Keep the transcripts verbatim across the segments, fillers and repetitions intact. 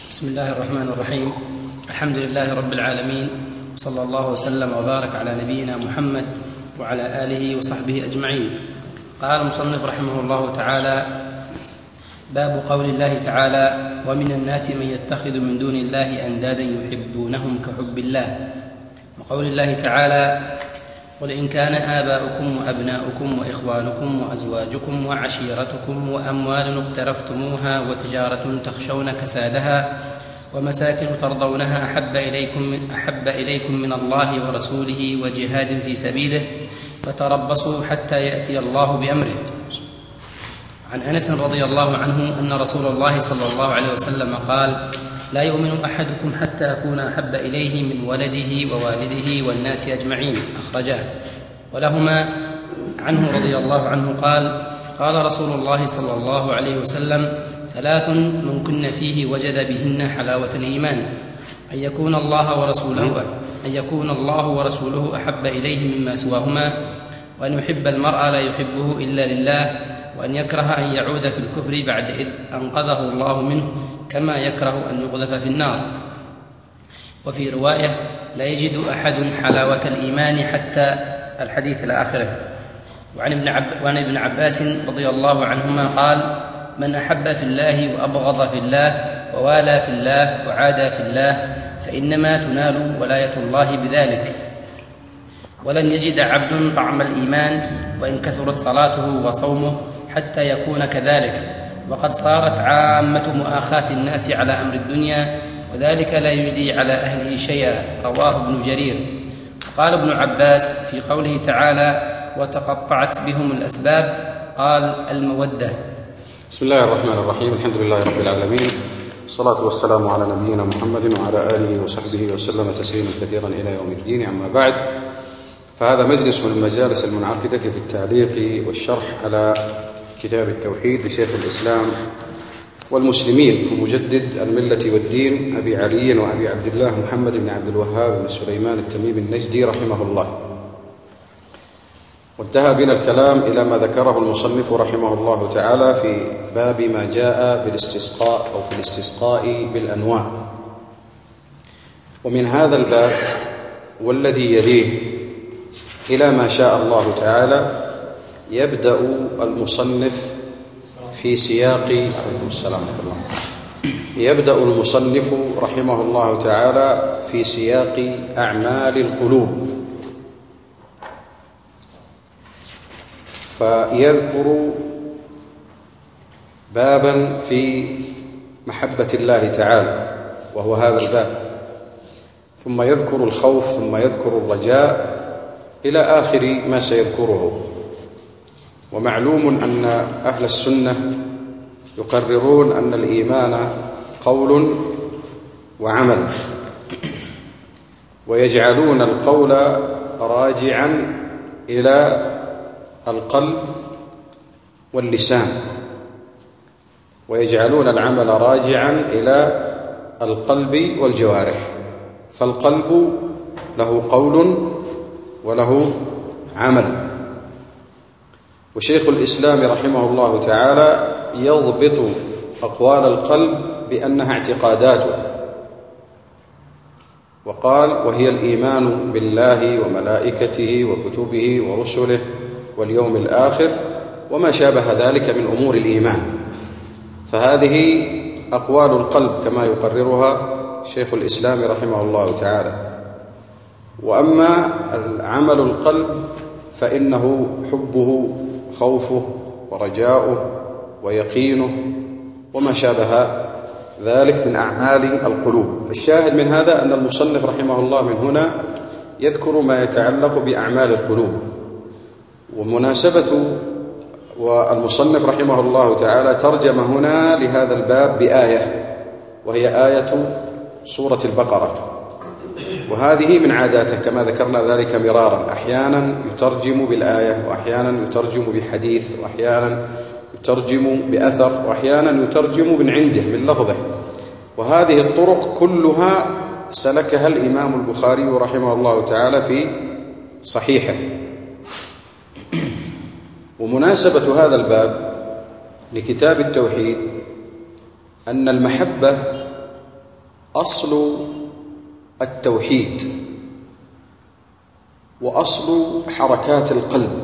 بسم الله الرحمن الرحيم. الحمد لله رب العالمين، صلى الله وسلم وبارك على نبينا محمد وعلى آله وصحبه أجمعين. قال المصنف رحمه الله تعالى: باب قول الله تعالى: ومن الناس من يتخذ من دون الله أندادا يحبونهم كحب الله. وقول الله تعالى: قل إن كان آباؤكم وأبناؤكم وإخوانكم وأزواجكم وعشيرتكم وأموال اقترفتموها وتجارة تخشون كسادها ومساكن ترضونها أحب إليكم من, أحب إليكم من الله ورسوله وجهاد في سبيله فتربصوا حتى يأتي الله بأمره. عن أنس رضي الله عنه أن رسول الله صلى الله عليه وسلم قال: لا يؤمن أحدكم حتى أكون أحب إليه من ولده ووالده والناس أجمعين. أخرجاه. ولهما عنه رضي الله عنه قال: قال رسول الله صلى الله عليه وسلم: ثلاث من كن فيه وجد بهن حلاوة الإيمان: أن يكون الله ورسوله أن يكون الله ورسوله أحب إليه مما سواهما، وأن يحب المرء لا يحبه إلا لله، وأن يكره أن يعود في الكفر بعد إذ أنقذه الله منه، كما يكره أن يقذف في النار. وفي رواية: لا يجد أحد حلاوة الإيمان حتى الحديث الآخرة. وعن ابن, عب وعن ابن عباس رضي الله عنهما قال: من أحب في الله وأبغض في الله ووالى في الله وعادى في الله فإنما تنال ولاية الله بذلك. ولن يجد عبد طعم الإيمان وإن كثرت صلاته وصومه حتى يكون كذلك، وقد صارت عامة مؤاخاة الناس على أمر الدنيا، وذلك لا يجدي على أهله شيئا. رواه ابن جرير. قال ابن عباس في قوله تعالى: وتقطعت بهم الأسباب، قال: المودة. بسم الله الرحمن الرحيم. الحمد لله رب العالمين، والصلاة والسلام على نبينا محمد وعلى آله وصحبه وسلم تسليما كثيرا إلى يوم الدين. أما بعد، فهذا مجلس من المجالس المنعقدة في التعليق والشرح على كتاب التوحيد لشيخ الإسلام والمسلمين ومجدد الملة والدين أبي علي وأبي عبد الله محمد بن عبد الوهاب بن سليمان التميمي النجدي رحمه الله. وانتهى بنا الكلام إلى ما ذكره المصنف رحمه الله تعالى في باب ما جاء بالاستسقاء أو في الاستسقاء بالأنواع. ومن هذا الباب والذي يليه إلى ما شاء الله تعالى يبدأ المصنف في سياق عليكم السلام الله يبدأ المصنف رحمه الله تعالى في سياق أعمال القلوب، فيذكر بابا في محبة الله تعالى وهو هذا الباب، ثم يذكر الخوف، ثم يذكر الرجاء إلى آخر ما سيذكره. ومعلوم أن أهل السنة يقررون أن الإيمان قول وعمل، ويجعلون القول راجعا إلى القلب واللسان، ويجعلون العمل راجعا إلى القلب والجوارح. فالقلب له قول وله عمل. وشيخ الإسلام رحمه الله تعالى يضبط أقوال القلب بأنها اعتقاداته، وقال: وهي الإيمان بالله وملائكته وكتبه ورسله واليوم الآخر وما شابه ذلك من أمور الإيمان. فهذه أقوال القلب كما يقررها شيخ الإسلام رحمه الله تعالى. وأما العمل القلب فإنه حبه، خوفه، ورجاؤه، ويقينه، وما شابه ذلك من أعمال القلوب. الشاهد من هذا أن المصنف رحمه الله من هنا يذكر ما يتعلق بأعمال القلوب. ومناسبة والمصنف رحمه الله تعالى ترجم هنا لهذا الباب بآية، وهي آية سورة البقرة. وهذه من عاداته كما ذكرنا ذلك مرارا، أحيانا يترجم بالآية، وأحيانا يترجم بحديث، وأحيانا يترجم بأثر، وأحيانا يترجم من عنده من لفظه. وهذه الطرق كلها سلكها الإمام البخاري رحمه الله تعالى في صحيحه. ومناسبة هذا الباب لكتاب التوحيد أن المحبة أصل التوحيد وأصل حركات القلب،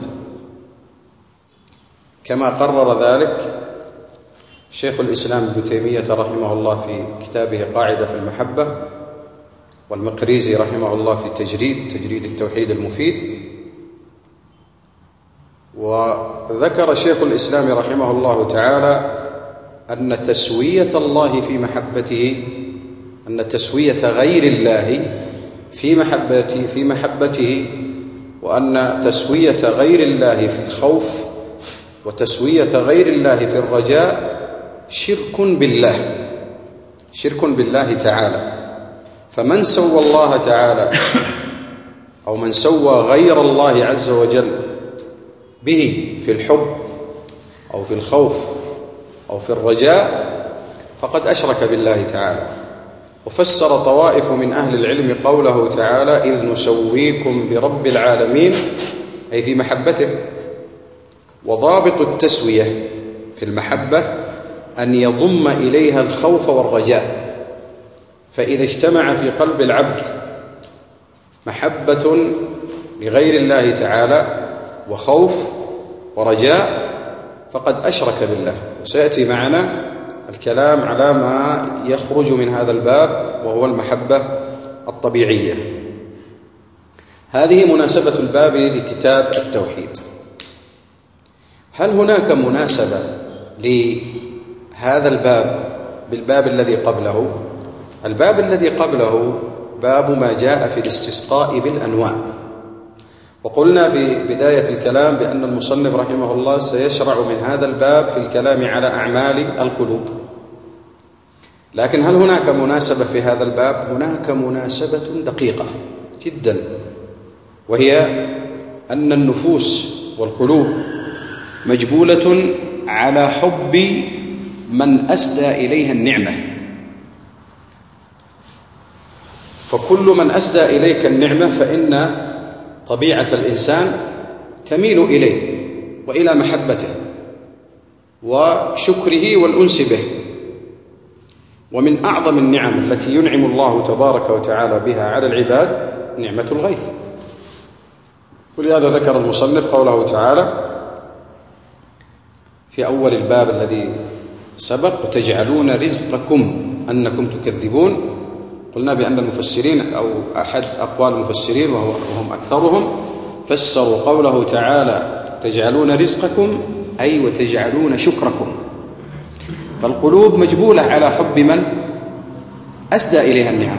كما قرر ذلك شيخ الإسلام ابن تيمية رحمه الله في كتابه قاعدة في المحبة، والمقريزي رحمه الله في تجريد تجريد التوحيد المفيد. وذكر شيخ الإسلام رحمه الله تعالى أن تسوية الله في محبته أن تسوية غير الله في محبته في محبته وأن تسوية غير الله في الخوف وتسوية غير الله في الرجاء شرك بالله شرك بالله تعالى. فمن سوى الله تعالى أو من سوى غير الله عز وجل به في الحب أو في الخوف أو في الرجاء فقد أشرك بالله تعالى. وفسر طوائف من أهل العلم قوله تعالى: إذ نسويكم برب العالمين، أي في محبته. وضابط التسوية في المحبة أن يضم إليها الخوف والرجاء، فإذا اجتمع في قلب العبد محبة لغير الله تعالى وخوف ورجاء فقد أشرك بالله. وسيأتي معنا الكلام على ما يخرج من هذا الباب وهو المحبة الطبيعية. هذه مناسبة الباب لكتاب التوحيد. هل هناك مناسبة لهذا الباب بالباب الذي قبله؟ الباب الذي قبله باب ما جاء في الاستسقاء بالأنواع، وقلنا في بداية الكلام بأن المصنف رحمه الله سيشرع من هذا الباب في الكلام على أعمال القلوب. لكن هل هناك مناسبة في هذا الباب؟ هناك مناسبة دقيقة جدا، وهي أن النفوس والقلوب مجبولة على حب من أسدى إليها النعمة. فكل من أسدى إليك النعمة فإن طبيعة الإنسان تميل إليه وإلى محبته وشكره والأنس به. ومن أعظم النعم التي ينعم الله تبارك وتعالى بها على العباد نعمة الغيث. ولهذا ذكر المصنف قوله تعالى في أول الباب الذي سبق: وتجعلون رزقكم أنكم تكذبون. قلنا بأن المفسرين أو أحد أقوال المفسرين وهم أكثرهم فسروا قوله تعالى تجعلون رزقكم أي وتجعلون شكركم. فالقلوب مجبولة على حب من أسدى إليها النعم.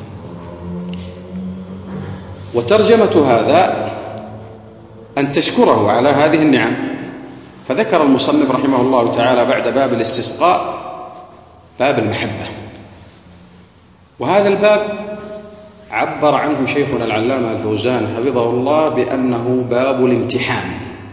وترجمة هذا أن تشكره على هذه النعم. فذكر المصنف رحمه الله تعالى بعد باب الاستسقاء باب المحبة، وهذا الباب عبر عنه شيخنا العلامة الفوزان حفظه الله بأنه باب الامتحان.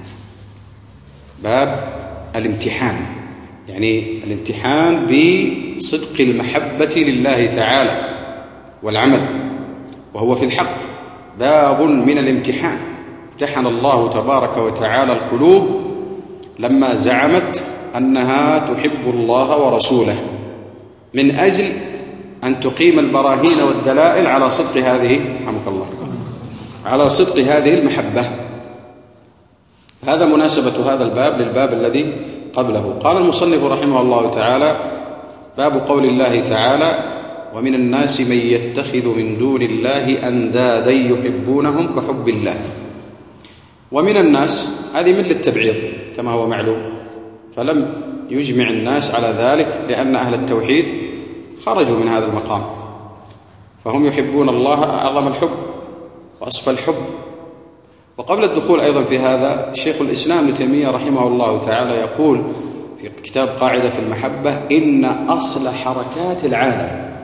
باب الامتحان يعني الامتحان بصدق المحبة لله تعالى والعمل، وهو في الحق باب من الامتحان. امتحن الله تبارك وتعالى القلوب لما زعمت أنها تحب الله ورسوله من أجل أن تقيم البراهين والدلائل على صدق هذه رحمك الله على صدق هذه المحبة. هذا مناسبة هذا الباب للباب الذي قبله. قال المصنف رحمه الله تعالى: باب قول الله تعالى: ومن الناس من يتخذ من دون الله أندادا يحبونهم كحب الله. ومن الناس هذه من للتبعيض كما هو معلوم، فلم يجمع الناس على ذلك لأن أهل التوحيد خرجوا من هذا المقام، فهم يحبون الله أعظم الحب وأصفى الحب. وقبل الدخول أيضا في هذا شيخ الإسلام ابن تيمية رحمه الله تعالى يقول في كتاب قاعدة في المحبة: إن أصل حركات العالم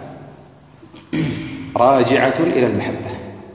راجعة إلى المحبة،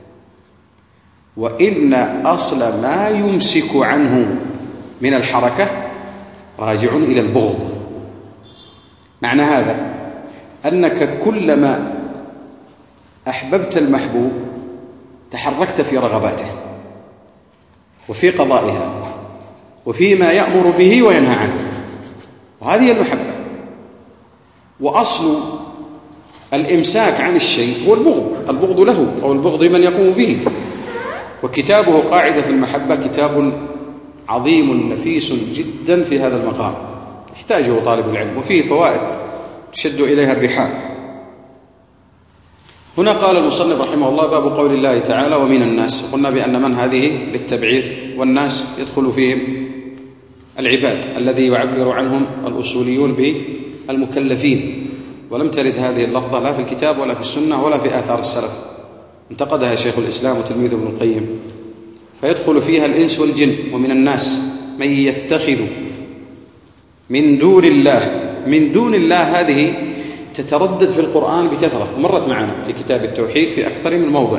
وإن أصل ما يمسك عنه من الحركة راجع إلى البغض. معنى هذا أنك كلما أحببت المحبوب تحركت في رغباته وفي قضائها وفيما يأمر به وينهى عنه، وهذه المحبة. وأصل الإمساك عن الشيء هو البغض، البغض له أو البغض لمن يقوم به. وكتابه قاعدة في المحبة كتاب عظيم نفيس جدا في هذا المقام يحتاجه طالب العلم، وفيه فوائد تشد إليها الرحال. هنا قال المصنف رحمه الله: باب قول الله تعالى: ومن الناس. قلنا بأن من هذه للتبعيض، والناس يدخل فيهم العباد الذي يعبر عنهم الأصوليون بالمكلفين، ولم ترد هذه اللفظة لا في الكتاب ولا في السنة ولا في آثار السلف، انتقدها شيخ الإسلام وتلميذه ابن القيم. فيدخل فيها الإنس والجن. ومن الناس من يتخذ من دون الله. من دون الله هذه تتردد في القرآن بكثرة، مرت معنا في كتاب التوحيد في أكثر من موضع،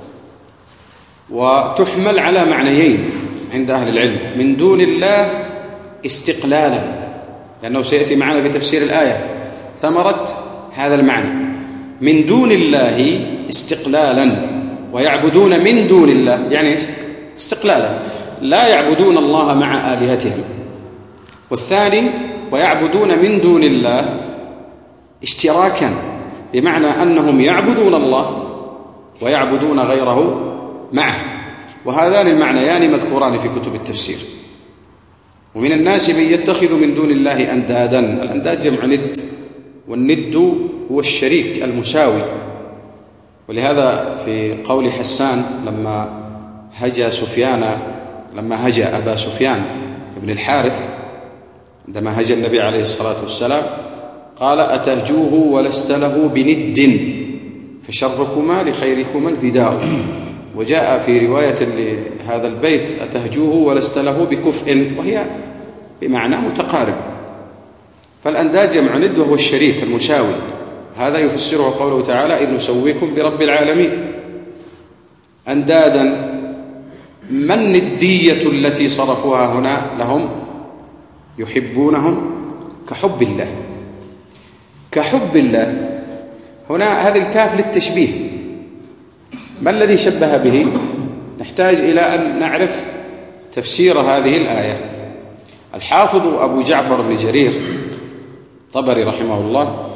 وتحمل على معنيين عند أهل العلم: من دون الله استقلالا، لأنه سيأتي معنا في تفسير الآية ثمرة هذا المعنى. من دون الله استقلالا، ويعبدون من دون الله يعني إيش؟ استقلالا، لا يعبدون الله مع آلهتهم. والثاني: ويعبدون من دون الله اشتراكا، بمعنى أنهم يعبدون الله ويعبدون غيره معه. وهذان المعنيان مذكوران في كتب التفسير. ومن الناس من يتخذ من دون الله أندادا. الأنداد جمع ند، والند هو الشريك المساوي. ولهذا في قول حسان لما هجا سفيان لما هجا أبا سفيان بن الحارث عندما هجا النبي عليه الصلاة والسلام قال: أتهجوه ولست له بند فشركما لخيركما الفداء. وجاء في رواية لهذا البيت: أتهجوه ولست له بكفء، وهي بمعنى متقارب. فالأنداد جمع ند وهو الشريك المساوي. هذا يفسره قوله تعالى: إذ نسويكم برب العالمين. أندادا. ما الندية التي صرفوها هنا لهم؟ يحبونهم كحب الله. كحب الله هنا هذه الكاف للتشبيه. ما الذي شبه به؟ نحتاج إلى أن نعرف تفسير هذه الآية. الحافظ أبو جعفر بن جرير طبري رحمه الله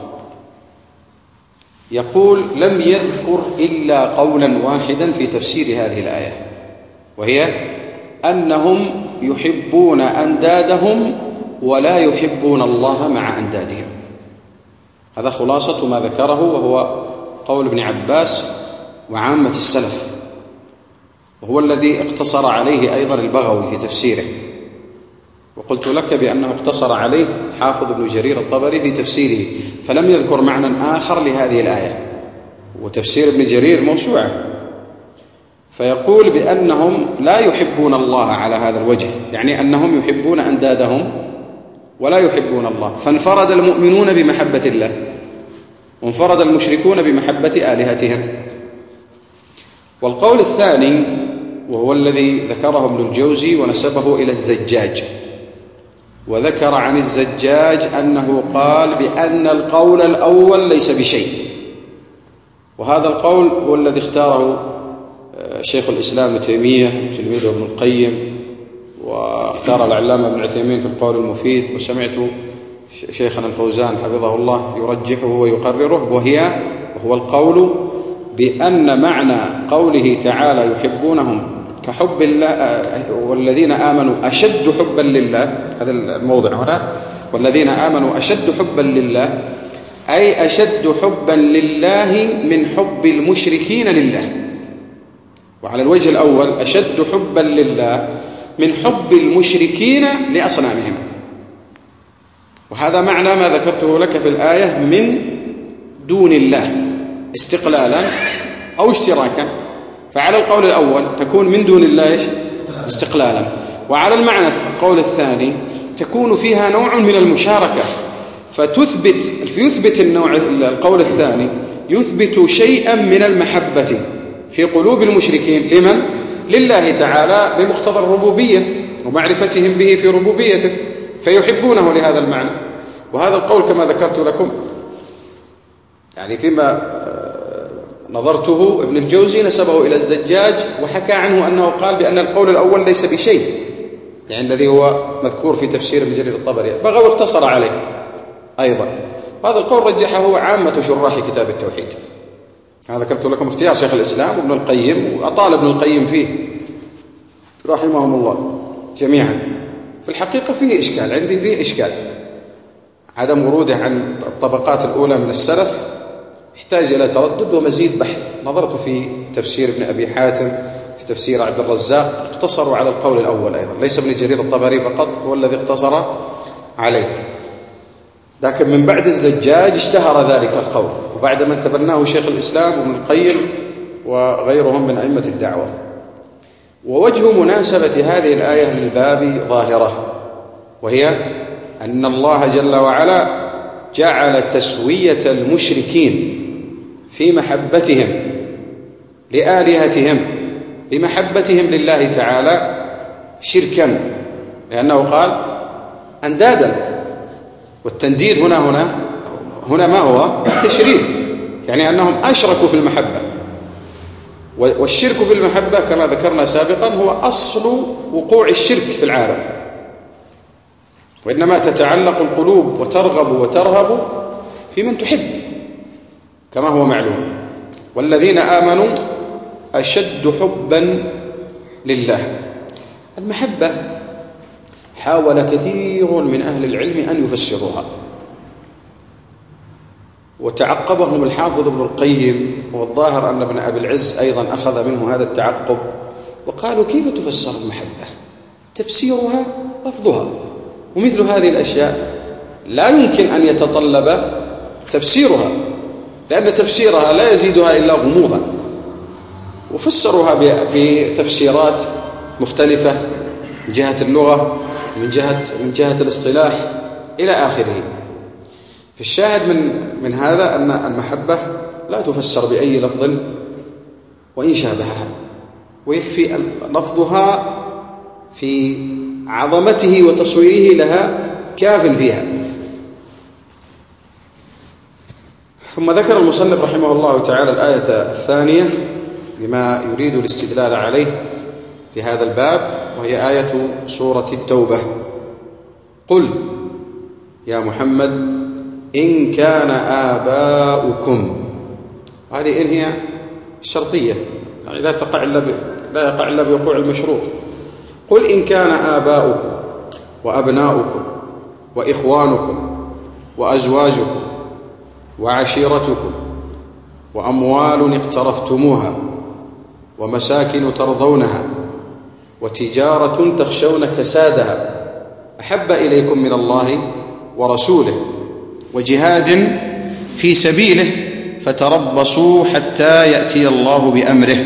يقول: لم يذكر إلا قولا واحدا في تفسير هذه الآية، وهي أنهم يحبون أندادهم ولا يحبون الله مع أندادهم. هذا خلاصة ما ذكره، وهو قول ابن عباس وعامة السلف، وهو الذي اقتصر عليه أيضا البغوي في تفسيره. وقلت لك بأنه اقتصر عليه حافظ ابن جرير الطبري في تفسيره، فلم يذكر معنى آخر لهذه الآية. وتفسير ابن جرير موسوعة. فيقول بأنهم لا يحبون الله على هذا الوجه، يعني أنهم يحبون أندادهم ولا يحبون الله. فانفرد المؤمنون بمحبة الله، وانفرد المشركون بمحبة آلهتهم. والقول الثاني وهو الذي ذكره ابن الجوزي ونسبه إلى الزجاج، وذكر عن الزجاج أنه قال بأن القول الأول ليس بشيء. وهذا القول هو الذي اختاره شيخ الإسلام ابن تيمية تلميذه ابن القيم، واختار العلامة ابن عثيمين في القول المفيد، وسمعت شيخنا الفوزان حفظه الله يرجحه ويقرره، وهي وهو القول بأن معنى قوله تعالى يحبونهم كحب الله، والذين آمنوا أشد حبا لله، هذا الموضع هنا، والذين آمنوا أشد حبا لله، أي أشد حبا لله من حب المشركين لله. وعلى الوجه الأول أشد حبا لله من حب المشركين لأصنامهم. وهذا معنى ما ذكرته لك في الآية: من دون الله استقلالا أو اشتراكا. فعلى القول الأول تكون من دون الله استقلالا، وعلى المعنى القول الثاني تكون فيها نوع من المشاركة، فتثبت فيثبت النوع القول الثاني يثبت شيئا من المحبة في قلوب المشركين. لمن؟ لله تعالى بمقتضى الربوبية ومعرفتهم به في ربوبيته، فيحبونه لهذا المعنى. وهذا القول كما ذكرت لكم يعني فيما نظرته ابن الجوزي نسبه إلى الزجاج، وحكى عنه أنه قال بأن القول الأول ليس بشيء، يعني الذي هو مذكور في تفسير ابن جرير الطبري. بغوي اقتصر عليه أيضا. هذا القول رجحه عامة شراح كتاب التوحيد. هذا ذكرت لكم اختيار شيخ الإسلام وابن القيم، وأطال ابن القيم فيه رحمهم الله جميعا. في الحقيقة فيه إشكال، عندي فيه إشكال عدم وروده عن الطبقات الأولى من السلف، يحتاج إلى تردد ومزيد بحث. نظرت في تفسير ابن أبي حاتم، في تفسير عبد الرزاق، اقتصروا على القول الأول أيضا، ليس ابن جرير الطبري فقط هو الذي اقتصر عليه، لكن من بعد الزجاج اشتهر ذلك القول، وبعد من تبناه شيخ الإسلام وابن القيم وغيرهم من أئمة الدعوة. ووجه مناسبة هذه الآية للباب ظاهرة، وهي أن الله جل وعلا جعل تسوية المشركين في محبتهم لآلهتهم بمحبتهم لله تعالى شركا، لأنه قال أندادا، والتنديد هنا هنا هنا ما هو التشريك، يعني أنهم أشركوا في المحبة. والشرك في المحبة كما ذكرنا سابقا هو أصل وقوع الشرك في العالم، وإنما تتعلق القلوب وترغب وترهب في من تحب كما هو معلوم. والذين آمنوا أشد حبا لله. المحبة حاول كثير من أهل العلم أن يفسروها، وتعقبهم الحافظ ابن القيم، والظاهر أن ابن أبي العز أيضا أخذ منه هذا التعقب، وقالوا كيف تفسر المحبة؟ تفسيرها لفظها، ومثل هذه الأشياء لا يمكن أن يتطلب تفسيرها، لأن تفسيرها لا يزيدها إلا غموضا. وفسروها بتفسيرات مختلفة من جهة اللغة، من جهة من جهة الاصطلاح إلى آخره. في الشاهد من من هذا أن المحبة لا تفسر بأي لفظ وإن شابهها، ويكفي لفظها في عظمته وتصويره لها كاف فيها. ثم ذكر المصنف رحمه الله تعالى الآية الثانية بما يريد الاستدلال عليه في هذا الباب، وهي آية سورة التوبة: قل يا محمد إن كان آباؤكم. هذه إن هي الشرطية، يعني لا تقع إلا لا يقع إلا بوقوع المشروط. قل إن كان آباؤكم وأبناؤكم وإخوانكم وأزواجكم وعشيرتكم وأموال اقترفتموها ومساكن ترضونها وتجارة تخشون كسادها أحب إليكم من الله ورسوله وجهاد في سبيله فتربصوا حتى يأتي الله بأمره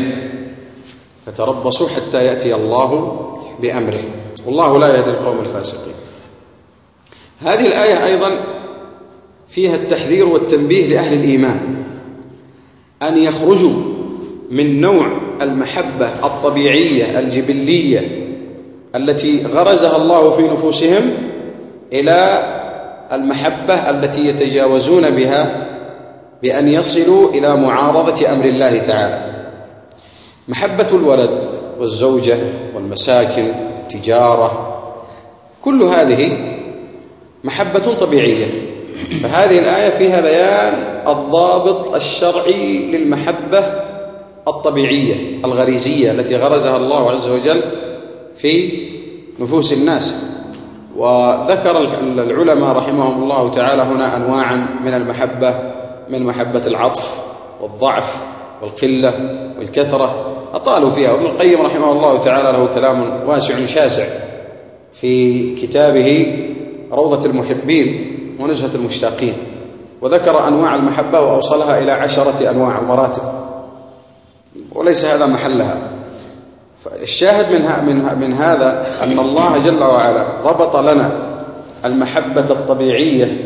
فتربصوا حتى يأتي الله بأمره والله لا يهدي القوم الفاسقين. هذه الآية أيضا فيها التحذير والتنبيه لأهل الإيمان أن يخرجوا من نوع المحبة الطبيعية الجبلية التي غرزها الله في نفوسهم إلى المحبة التي يتجاوزون بها بأن يصلوا إلى معارضة أمر الله تعالى. محبة الولد والزوجة والمساكن والتجارة كل هذه محبة طبيعية، فهذه الآية فيها بيان الضابط الشرعي للمحبة الطبيعية الغريزية التي غرزها الله عز وجل في نفوس الناس. وذكر العلماء رحمهم الله تعالى هنا أنواعا من المحبة، من محبة العطف والضعف والقلة والكثرة، أطالوا فيها. وابن القيم رحمه الله تعالى له كلام واسع شاسع في كتابه روضة المحبين ونزهة المشتاقين، وذكر أنواع المحبة وأوصلها إلى عشرة أنواع ومراتب، وليس هذا محلها. الشاهد من من هذا أن الله جل وعلا ضبط لنا المحبة الطبيعية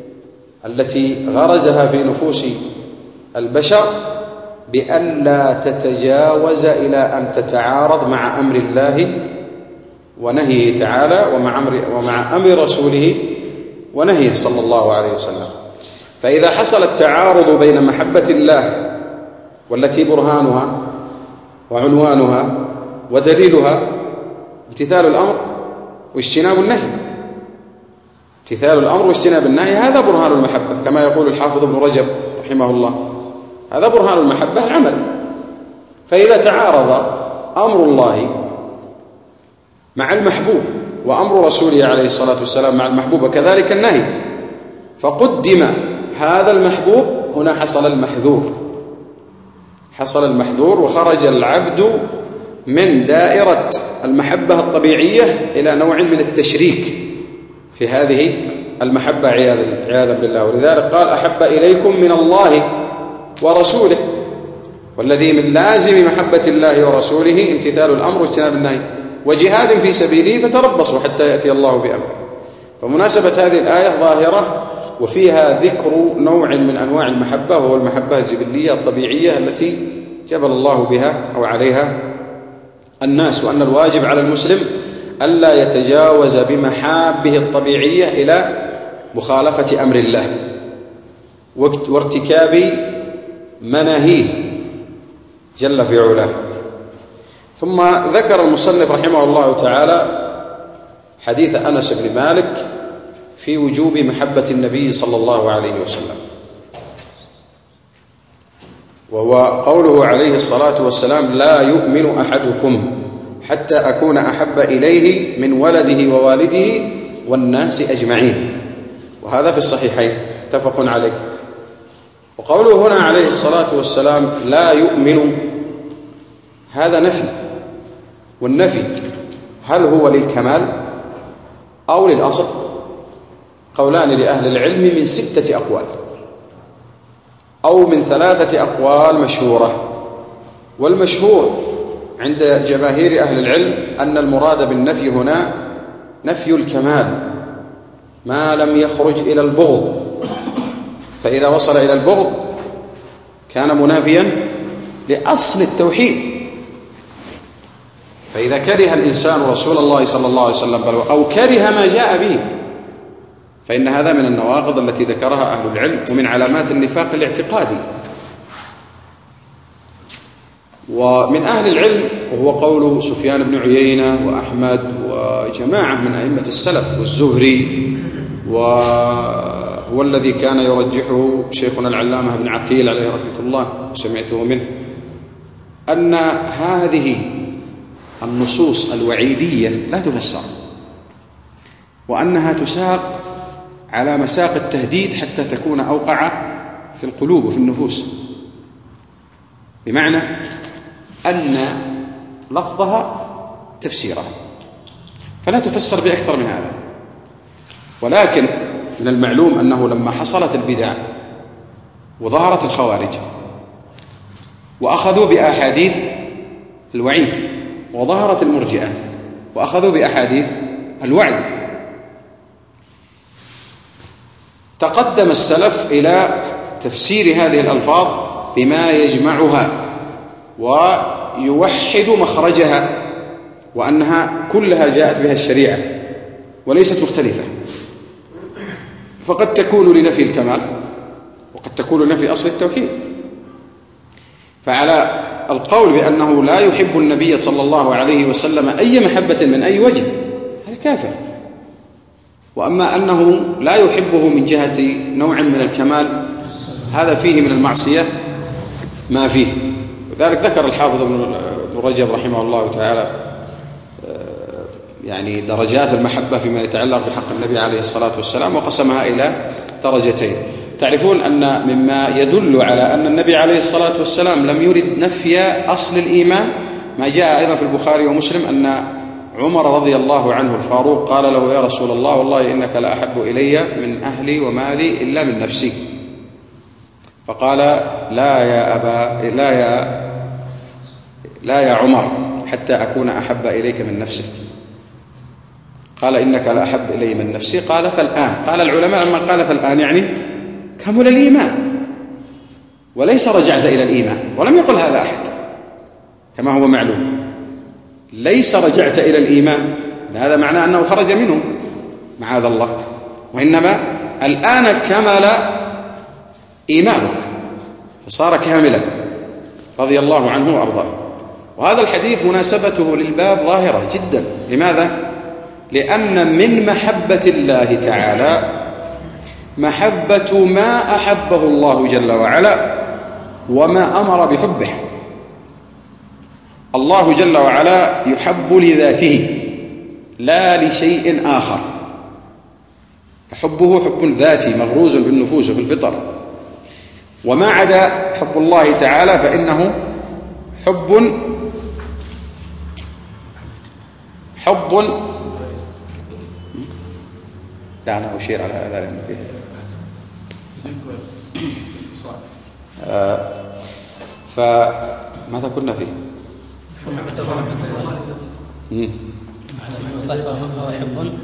التي غرزها في نفوس البشر بأن لا تتجاوز إلى أن تتعارض مع أمر الله ونهيه تعالى ومع أمر, ومع أمر رسوله ونهيه صلى الله عليه وسلم. فإذا حصل التعارض بين محبة الله والتي برهانها وعنوانها ودليلها امتثال الأمر واجتناب النهي، امتثال الأمر واجتناب النهي، هذا برهان المحبة كما يقول الحافظ ابن رجب رحمه الله، هذا برهان المحبة العمل. فإذا تعارض أمر الله مع المحبوب وأمر رسوله عليه الصلاة والسلام مع المحبوب وكذلك النهي، فقدم هذا المحبوب، هنا حصل المحذور، حصل المحذور وخرج العبد من دائرة المحبة الطبيعية إلى نوع من التشريك في هذه المحبة عياذا بالله. ولذلك قال أحب إليكم من الله ورسوله، والذي من لازم محبة الله ورسوله امتثال الأمر واجتناب النهي وجهاد في سبيله فتربصوا حتى يأتي الله بأمره. فمناسبة هذه الآية ظاهرة وفيها ذكر نوع من أنواع المحبة، وهو المحبة الجبلية الطبيعية التي جبل الله بها أو عليها الناس، وأن الواجب على المسلم ألا يتجاوز بمحابه الطبيعية إلى مخالفة أمر الله وارتكاب مناهيه جل في علاه. ثم ذكر المصنف رحمه الله تعالى حديث أنس بن مالك في وجوب محبة النبي صلى الله عليه وسلم، وهو قوله عليه الصلاة والسلام لا يؤمن أحدكم حتى أكون أحب إليه من ولده ووالده والناس أجمعين، وهذا في الصحيحين متفق عليه. وقوله هنا عليه الصلاة والسلام لا يؤمن، هذا نفي، والنفي هل هو للكمال أو للأصل؟ قولان لأهل العلم من ستة أقوال أو من ثلاثة أقوال مشهورة. والمشهور عند جماهير أهل العلم أن المراد بالنفي هنا نفي الكمال ما لم يخرج إلى البغض، فإذا وصل إلى البغض كان منافيا لأصل التوحيد. فإذا كره الإنسان رسول الله صلى الله عليه وسلم أو كره ما جاء به فإن هذا من النواقض التي ذكرها أهل العلم ومن علامات النفاق الاعتقادي. ومن أهل العلم وهو قول سفيان بن عيينة وأحمد وجماعة من أئمة السلف والزهري، وهو الذي كان يرجحه شيخنا العلامة ابن عقيل عليه رحمة الله وسمعته منه، أن هذه النصوص الوعيدية لا تفسر، وأنها تساق على مساق التهديد حتى تكون أوقع في القلوب وفي النفوس، بمعنى أن لفظها تفسيرها فلا تفسر بأكثر من هذا. ولكن من المعلوم أنه لما حصلت البدع وظهرت الخوارج وأخذوا بأحاديث الوعيد، وظهرت المرجئة وأخذوا بأحاديث الوعد، تقدم السلف إلى تفسير هذه الألفاظ بما يجمعها ويوحد مخرجها، وأنها كلها جاءت بها الشريعة وليست مختلفة، فقد تكون لنفي الكمال وقد تكون لنفي أصل التوحيد. فعلى القول بأنه لا يحب النبي صلى الله عليه وسلم أي محبة من أي وجه هذا كافر، وأما أنه لا يحبه من جهة نوع من الكمال هذا فيه من المعصية ما فيه. وذلك ذكر الحافظ ابن رجب رحمه الله تعالى يعني درجات المحبة فيما يتعلق بحق النبي عليه الصلاة والسلام، وقسمها إلى درجتين. تعرفون أن مما يدل على أن النبي عليه الصلاة والسلام لم يرد نفي أصل الإيمان ما جاء أيضا في البخاري ومسلم أن عمر رضي الله عنه الفاروق قال له يا رسول الله والله إنك لا أحب إلي من أهلي ومالي إلا من نفسي، فقال لا يا أبا لا يا لا يا عمر حتى أكون أحب إليك من نفسك. قال إنك لا أحب إلي من نفسي، قال فالآن. قال العلماء لما قال فالآن يعني كمل الإيمان وليس رجعت إلى الإيمان، ولم يقل هذا أحد كما هو معلوم، ليس رجعت إلى الإيمان، هذا معناه أنه خرج منه معاذ الله، وإنما الآن كمل إيمانك فصار كاملا رضي الله عنه وأرضاه. وهذا الحديث مناسبته للباب ظاهرة جدا. لماذا؟ لأن من محبة الله تعالى محبة ما أحبه الله جل وعلا وما أمر بحبه. الله جل وعلا يحب لذاته لا لشيء آخر، فحبه حب ذاتي مغروز في النفوس وفي الفطر، وما عدا حب الله تعالى فإنه حب حب لا أنا أشير على هذا لأنه فيه آه فماذا كنا فيه؟ فهو يحب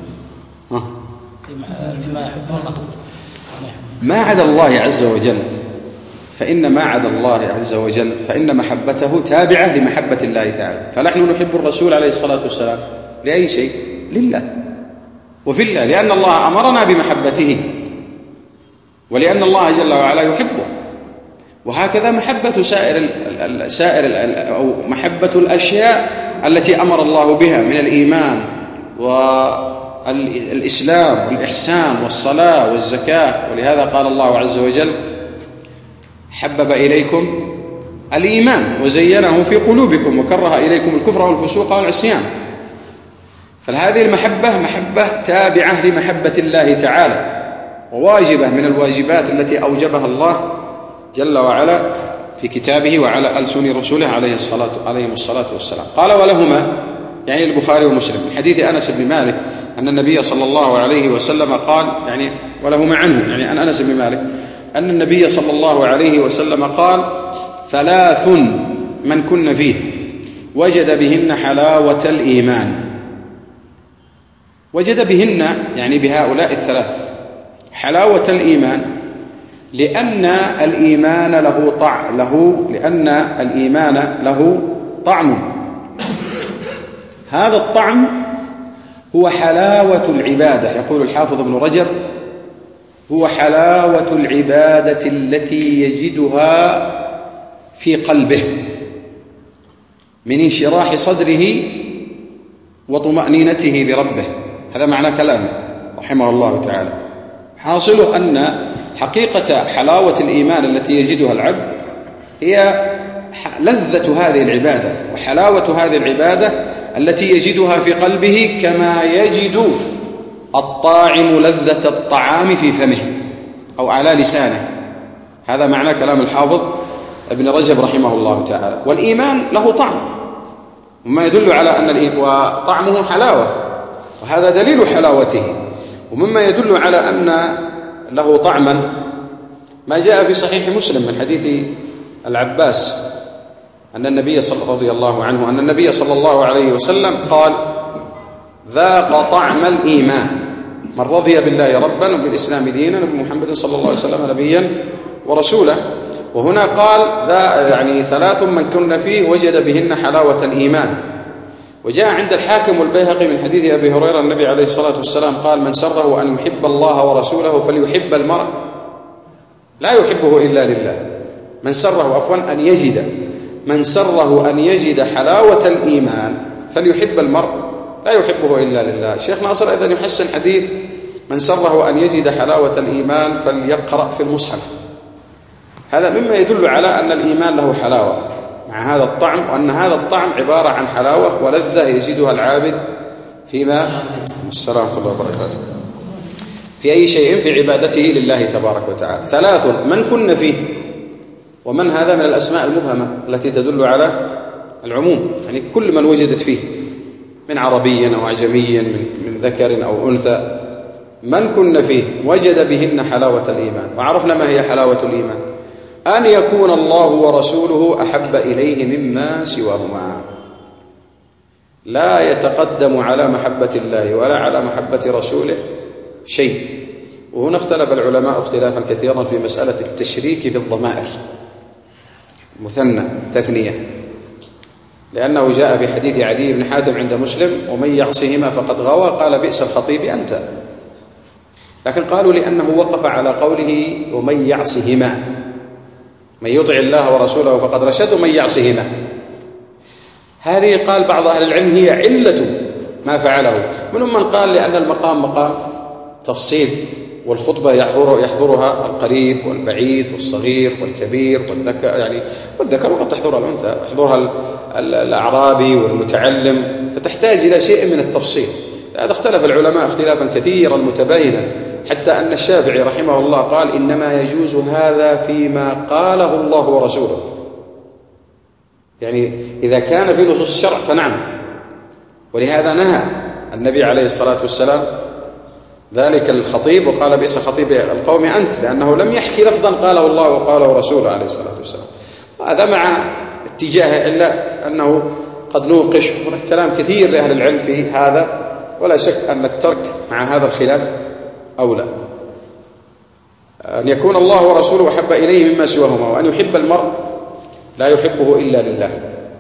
فيما يحبه الله، ما عدا الله عز وجل فإن ما عدا الله عز وجل فإن محبته تابعة لمحبة الله تعالى. فنحن نحب الرسول عليه الصلاة والسلام لأي شيء؟ لله وفي الله، لأن الله أمرنا بمحبته ولأن الله جل وعلا يحبه. وهكذا محبة سائر سائر أو محبة الأشياء التي أمر الله بها من الإيمان والإسلام والإحسان والصلاة والزكاة. ولهذا قال الله عز وجل: حبب إليكم الإيمان وزينه في قلوبكم وكره إليكم الكفر والفسوق والعصيان. فهذه المحبة محبة تابعة لمحبة الله تعالى وواجبة من الواجبات التي أوجبها الله جل وعلا في كتابه وعلى ألسن رسوله عليه الصلاة عليهم الصلاة والسلام. قال: ولهما، يعني البخاري ومسلم، من حديث أنس بن مالك أن النبي صلى الله عليه وسلم قال، يعني ولهما عنه، يعني عن أنس بن مالك أن النبي صلى الله عليه وسلم قال: ثلاث من كن فيه وجد بهن حلاوة الإيمان. وجد بهن يعني بهؤلاء الثلاث حلاوة الإيمان، لأن الإيمان له طعم له لأن الإيمان له طعم. هذا الطعم هو حلاوة العبادة. يقول الحافظ ابن رجب: هو حلاوة العبادة التي يجدها في قلبه من انشراح صدره وطمأنينته بربه. هذا معنى كلامه رحمه الله تعالى. حاصله أن حقيقة حلاوة الإيمان التي يجدها العبد هي لذة هذه العبادة وحلاوة هذه العبادة التي يجدها في قلبه كما يجد الطاعم لذة الطعام في فمه أو على لسانه. هذا معنى كلام الحافظ ابن رجب رحمه الله تعالى. والإيمان له طعم، وما يدل على أن طعمه حلاوة، وهذا دليل حلاوته. ومما يدل على أن له طعما ما جاء في صحيح مسلم من حديث العباس أن النبي صلى رضي الله عنه أن النبي صلى الله عليه وسلم قال: ذاق طعم الإيمان من رضي بالله ربا وبالإسلام دينا وبمحمد صلى الله عليه وسلم نبيا ورسولا. وهنا قال ذا يعني ثلاث من كن فيه وجد بهن حلاوة الإيمان. وجاء عند الحاكم والبيهقي من حديث أبي هريرة النبي عليه الصلاة والسلام قال: من سره أن يحب الله ورسوله فليحب المرء لا يحبه إلا لله. من سره عفوا أن يجد من سره أن يجد حلاوة الإيمان فليحب المرء لا يحبه إلا لله. الشيخ ناصر أيضا يحسن حديث: من سره أن يجد حلاوة الإيمان فليقرأ في المصحف. هذا مما يدل على أن الإيمان له حلاوة مع هذا الطعم، وأن هذا الطعم عبارة عن حلاوة ولذة يجدها العابد فيما السلام عليكم الله وبركاته في أي شيء في عبادته لله تبارك وتعالى. ثلاث من كن فيه، ومن هذا من الأسماء المبهمة التي تدل على العموم، يعني كل من وجدت فيه من عربي أو عجمي من ذكر أو أنثى، من كن فيه وجد بهن حلاوة الإيمان. وعرفنا ما هي حلاوة الإيمان: أن يكون الله ورسوله أحب إليه مما سواهما، لا يتقدم على محبة الله ولا على محبة رسوله شيء. وهنا اختلف العلماء اختلافا كثيرا في مسألة التشريك في الضمائر، مثنى تثنية، لأنه جاء في حديث عدي بن حاتم عند مسلم: ومن يعصهما فقد غوى. قال: بئس الخطيب أنت. لكن قالوا لأنه وقف على قوله ومن يعصهما، من يطع الله ورسوله فقد رشد ومن يعصهما. هذه قال بعض أهل العلم هي علة ما فعله. منهم من قال لأن المقام مقام تفصيل، والخطبة يحضر يحضرها القريب والبعيد والصغير والكبير والذكر، يعني والذكر وقد تحضرها الأنثى، يحضرها الأعرابي والمتعلم، فتحتاج إلى شيء من التفصيل. هذا اختلف العلماء اختلافا كثيرا متباينا، حتى أن الشافعي رحمه الله قال إنما يجوز هذا فيما قاله الله ورسوله، يعني إذا كان في نصوص الشرع فنعم. ولهذا نهى النبي عليه الصلاة والسلام ذلك الخطيب وقال بئس خطيب القوم أنت، لأنه لم يحكي لفظا قاله الله وقاله رسوله عليه الصلاة والسلام. هذا مع اتجاهه، إلا أنه قد نوقش، هناك كلام كثير لأهل العلم في هذا، ولا شك أن الترك مع هذا الخلاف أولى. أن يكون الله ورسوله أحب إليه مما سواهما، وأن يحب المرء لا يحبه إلا لله،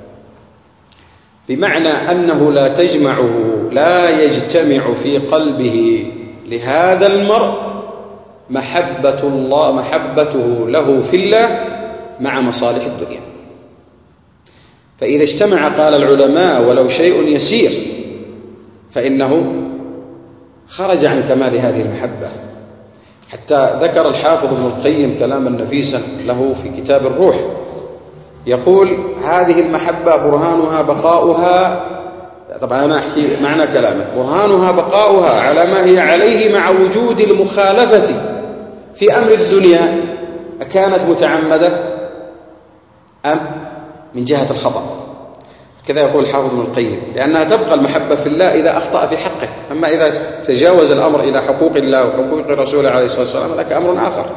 بمعنى أنه لا تجمعه لا يجتمع في قلبه لهذا المرء محبة الله محبته له في الله مع مصالح الدنيا. فإذا اجتمع قال العلماء ولو شيء يسير فإنه خرج عن كمال هذه المحبة. حتى ذكر الحافظ ابن القيم كلاما نفيسا له في كتاب الروح، يقول هذه المحبة برهانها بقاؤها، طبعا أنا أحكي معنى كلامه، برهانها بقاؤها على ما هي عليه مع وجود المخالفة في أمر الدنيا، أكانت متعمدة أم من جهة الخطأ. كذا يقول الحافظ ابن القيم، لأنها تبقى المحبة في الله إذا أخطأ في حقه، أما إذا تجاوز الأمر إلى حقوق الله وحقوق رسوله عليه الصلاة والسلام ذاك أمر آخر.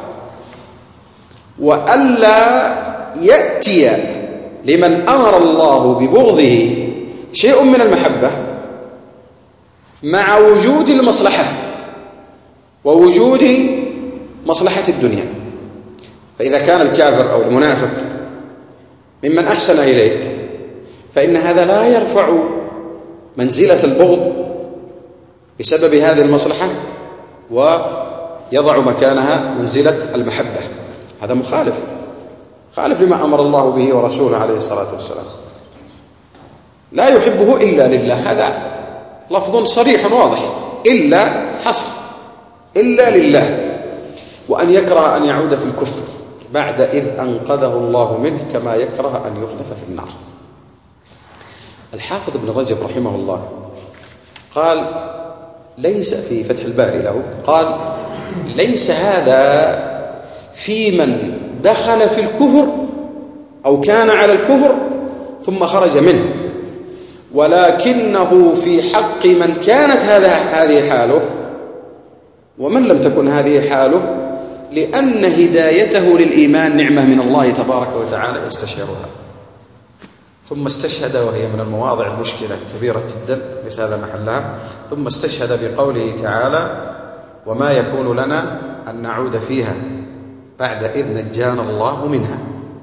وألا يأتي لمن أمر الله ببغضه شيء من المحبة مع وجود المصلحة ووجود مصلحة الدنيا. فإذا كان الكافر أو المنافق ممن أحسن إليك فإن هذا لا يرفع منزلة البغض بسبب هذه المصلحة ويضع مكانها منزلة المحبة. هذا مخالف خالف لما أمر الله به ورسوله عليه الصلاة والسلام. لا يحبه إلا لله، هذا لفظ صريح واضح، إلا حصر، إلا لله. وأن يكره أن يعود في الكفر بعد إذ أنقذه الله منه، كما يكره أن يقذف في النار. الحافظ ابن رجب رحمه الله قال ليس في فتح الباري له، قال ليس هذا في من دخل في الكفر أو كان على الكفر ثم خرج منه، ولكنه في حق من كانت هذه حاله ومن لم تكن هذه حاله، لأن هدايته للإيمان نعمة من الله تبارك وتعالى يستشعرها. ثم استشهد، وهي من المواضع المشكلة كبيرة جدا ليس هذا محلها، ثم استشهد بقوله تعالى وما يكون لنا أن نعود فيها بعد إذ نجانا الله منها.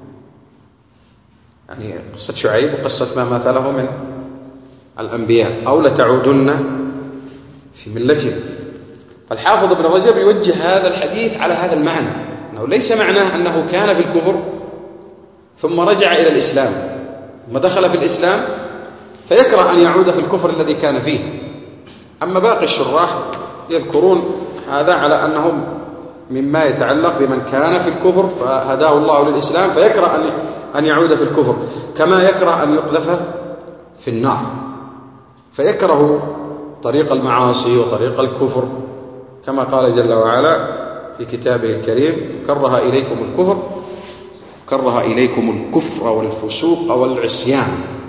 يعني قصة شعيب وقصة ما مثله من الأنبياء، أو لتعودن في ملتهم. فالحافظ ابن رجب يوجه هذا الحديث على هذا المعنى، أنه ليس معناه أنه كان في الكفر ثم رجع إلى الإسلام ثم دخل في الإسلام فيكره أن يعود في الكفر الذي كان فيه. أما باقي الشراح يذكرون هذا على أنهم مما يتعلق بمن كان في الكفر فهداه الله للإسلام فيكره أن أن يعود في الكفر، كما يكره أن يقذف في النار، فيكره طريق المعاصي وطريق الكفر، كما قال جل وعلا في كتابه الكريم كره إليكم الكفر كره إليكم الكفر والفسوق والعصيان.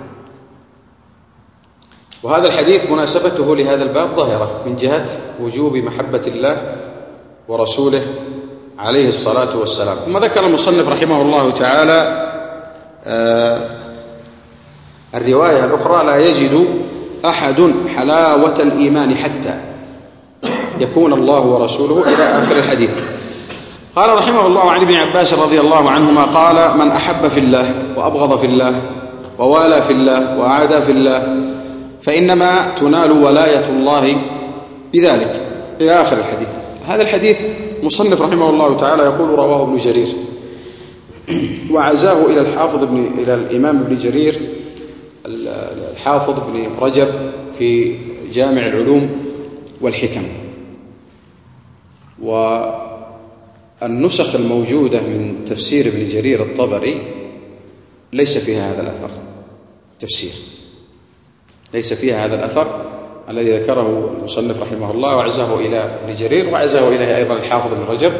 وهذا الحديث مناسبته لهذا الباب ظاهرة من جهة وجوب محبة الله ورسوله عليه الصلاة والسلام. ثم ذكر المصنف رحمه الله تعالى آه الرواية الأخرى لا يجد أحد حلاوة الإيمان حتى يكون الله ورسوله إلى آخر الحديث. قال رحمه الله عن ابن عباس رضي الله عنهما قال من أحب في الله وأبغض في الله ووالى في الله وعادى في الله فإنما تنال ولاية الله بذلك إلى آخر الحديث. هذا الحديث مصنف رحمه الله تعالى يقول رواه ابن جرير، وعزاه إلى الحافظ ابن إلى الإمام ابن جرير الحافظ ابن رجب في جامع العلوم والحكم. والنسخ الموجودة من تفسير ابن جرير الطبري ليس فيها هذا الأثر تفسير، ليس فيها هذا الأثر الذي ذكره المصنف رحمه الله وعزاه إلى ابن جرير وعزاه إليه أيضا الحافظ ابن رجب.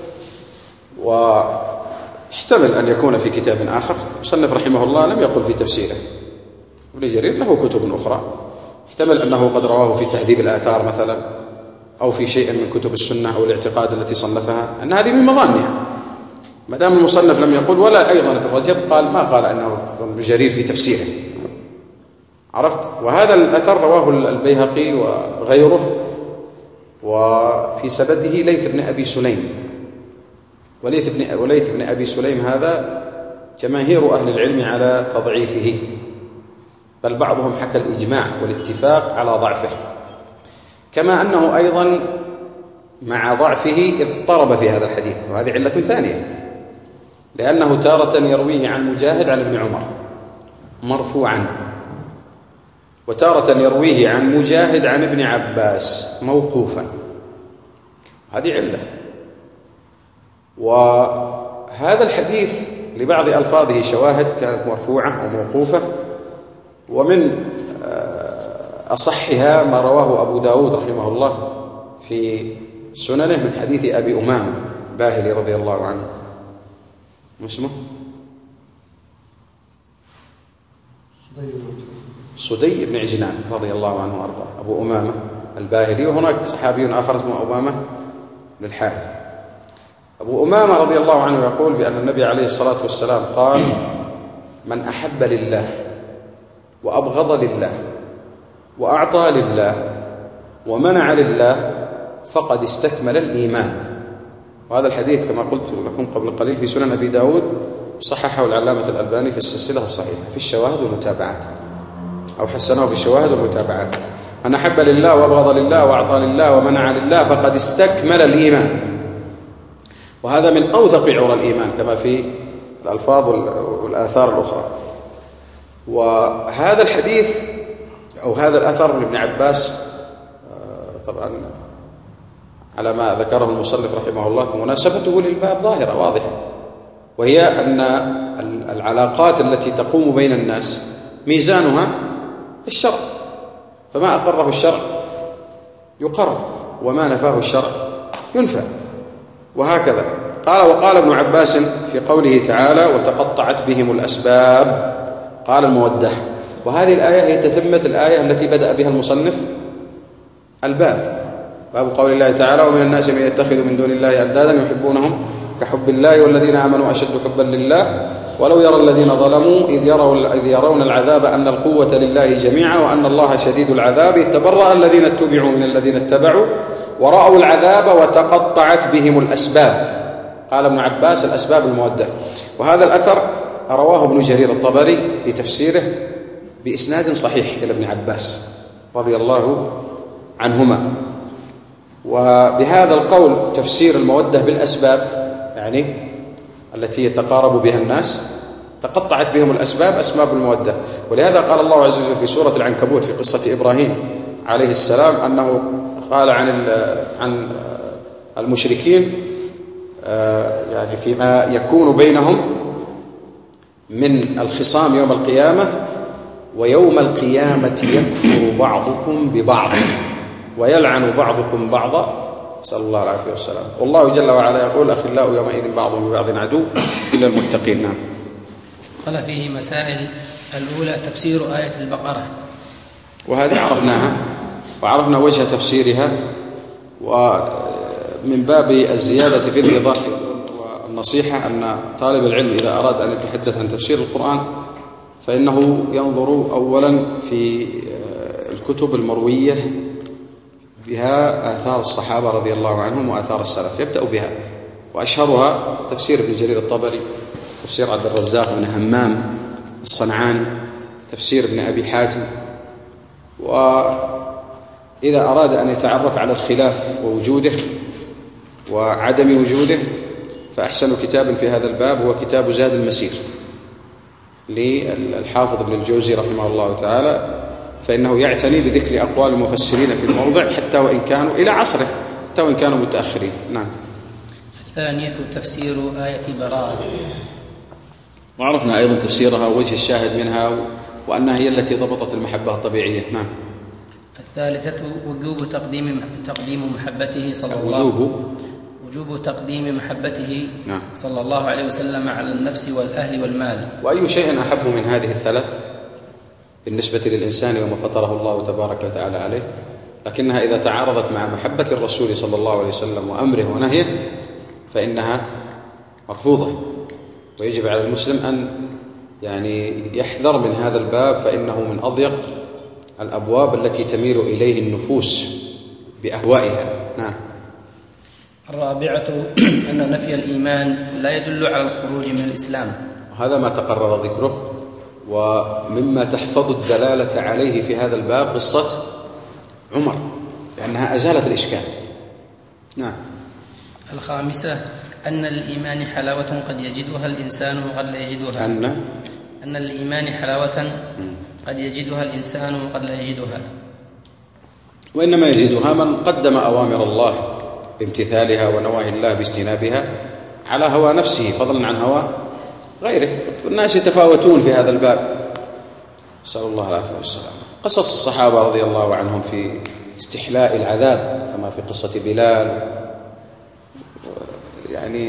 واحتمل أن يكون في كتاب آخر. المصنف رحمه الله لم يقل في تفسيره، ابن جرير له كتب أخرى، احتمل أنه قد رواه في تهذيب الآثار مثلا، أو في شيء من كتب السنة أو الاعتقاد التي صنفها، أن هذه من مظانها. ما دام المصنف لم يقل، ولا أيضا ابن رجب قال ما قال أنه ابن جرير في تفسيره، عرفت؟ وهذا الأثر رواه البيهقي وغيره، وفي سنده ليث بن أبي سليم. وليث بن وليث بن أبي سليم هذا جماهير أهل العلم على تضعيفه، بل بعضهم حكى الإجماع والاتفاق على ضعفه، كما أنه أيضا مع ضعفه اضطرب في هذا الحديث، وهذه علة ثانية، لأنه تارة يرويه عن مجاهد عن ابن عمر مرفوعا، وتارة يرويه عن مجاهد عن ابن عباس موقوفا، هذه علة. وهذا الحديث لبعض ألفاظه شواهد كانت مرفوعة وموقوفة، ومن أصحها ما رواه أبو داود رحمه الله في سننه من حديث أبي أمامة باهلي رضي الله عنه، اسمه صدي بن عجلان رضي الله عنه وأرضاه، أبو أمامة الباهلي. وهناك صحابي آخر اسمه أمامة بن الحارث. أبو أمامة رضي الله عنه يقول بأن النبي عليه الصلاة والسلام قال: من أحب لله وأبغض لله وأعطى لله ومنع لله فقد استكمل الإيمان. وهذا الحديث كما قلت لكم قبل قليل في سنن أبي داود، صححه العلامة الألباني في السلسلة الصحيحة في الشواهد والمتابعات، أو حسنه في الشواهد والمتابعات. من أحب لله وأبغض لله وأعطى لله ومنع لله فقد استكمل الإيمان. وهذا من أوثق عرى الإيمان كما في الألفاظ والآثار الأخرى. وهذا الحديث أو هذا الأثر من ابن عباس طبعا على ما ذكره المصنف رحمه الله فمناسبته للباب ظاهرة واضحة، وهي أن العلاقات التي تقوم بين الناس ميزانها الشرع، فما أقره الشرع يقر وما نفاه الشرع ينفى، وهكذا. قال: وقال ابن عباس في قوله تعالى: وتقطعت بهم الأسباب، قال: المودة. وهذه الآية هي تتمة الآية التي بدأ بها المصنف الباب، باب قول الله تعالى: ومن الناس من يتخذ من دون الله أندادا يحبونهم كحب الله والذين آمنوا أشد حبا لله ولو يرى الذين ظلموا إذ يروا إذ يرون العذاب أن القوة لله جميعا وأن الله شديد العذاب إذ تبرأ الذين اتبعوا من الذين اتبعوا ورأوا العذاب وتقطعت بهم الأسباب. قال ابن عباس: الأسباب المودة. وهذا الأثر رواه ابن جرير الطبري في تفسيره بإسناد صحيح إلى ابن عباس رضي الله عنهما. وبهذا القول تفسير المودة بالأسباب، يعني التي يتقارب بها الناس، تقطعت بهم الأسباب، أسباب المودة. ولهذا قال الله عز وجل في سورة العنكبوت في قصة إبراهيم عليه السلام أنه قال عن عن المشركين يعني فيما يكون بينهم من الخصام يوم القيامة: ويوم القيامة يكفر بعضكم ببعض ويلعن بعضكم بعضا، نسأل الله العافية والسلام. والله جل وعلا يقول: أخلاء يومئذ بعضهم ببعض عدو إلا المتقين. نعم. قال فيه مسائل. الأولى تفسير آية البقرة، وهذه عرفناها وعرفنا وجه تفسيرها. ومن باب الزيادة في الإيضاح والنصيحة أن طالب العلم إذا أراد أن يتحدث عن تفسير القرآن فإنه ينظر أولا في الكتب المروية بها آثار الصحابة رضي الله عنهم وآثار السلف، يبدأ بها، وأشهرها تفسير ابن جرير الطبري، تفسير عبد الرزاق بن همام الصنعاني، تفسير ابن أبي حاتم. وإذا أراد أن يتعرف على الخلاف ووجوده وعدم وجوده فأحسن كتاب في هذا الباب هو كتاب زاد المسير للحافظ ابن الجوزي رحمه الله تعالى، فإنه يعتني بذكر أقوال المفسرين في الموضع حتى وإن كانوا إلى عصره، حتى وإن كانوا متأخرين. نعم. الثانية تفسير آية براءة. وعرفنا أيضا تفسيرها ووجه الشاهد منها وأنها هي التي ضبطت المحبة الطبيعية. نعم. الثالثة وجوب تقديم تقديم محبته صلى الله وجوب وجوب تقديم محبته نعم. صلى الله عليه وسلم على النفس والأهل والمال. وأي شيء أحب من هذه الثلاث بالنسبة للإنسان وما فطره الله تبارك وتعالى عليه، لكنها إذا تعارضت مع محبة الرسول صلى الله عليه وسلم وأمره ونهيه فإنها مرفوضة، ويجب على المسلم أن يعني يحذر من هذا الباب، فإنه من أضيق الأبواب التي تميل إليه النفوس بأهوائها. نعم. الرابعة أن نفي الإيمان لا يدل على الخروج من الإسلام، وهذا ما تقرر ذكره، ومما تحفظ الدلالة عليه في هذا الباب قصة عمر، لأنها أزالت الإشكال. نعم. الخامسة أن الإيمان حلاوة قد يجدها الإنسان وقد لا يجدها. أن أن الإيمان حلاوة قد يجدها الإنسان وقد لا يجدها، وإنما يجدها من قدم أوامر الله بامتثالها ونواهي الله باجتنابها على هوى نفسه فضلا عن هوى غيره. الناس يتفاوتون في هذا الباب، نسأل الله العافية والسلام. قصص الصحابة رضي الله عنهم في استحلاء العذاب كما في قصة بلال، يعني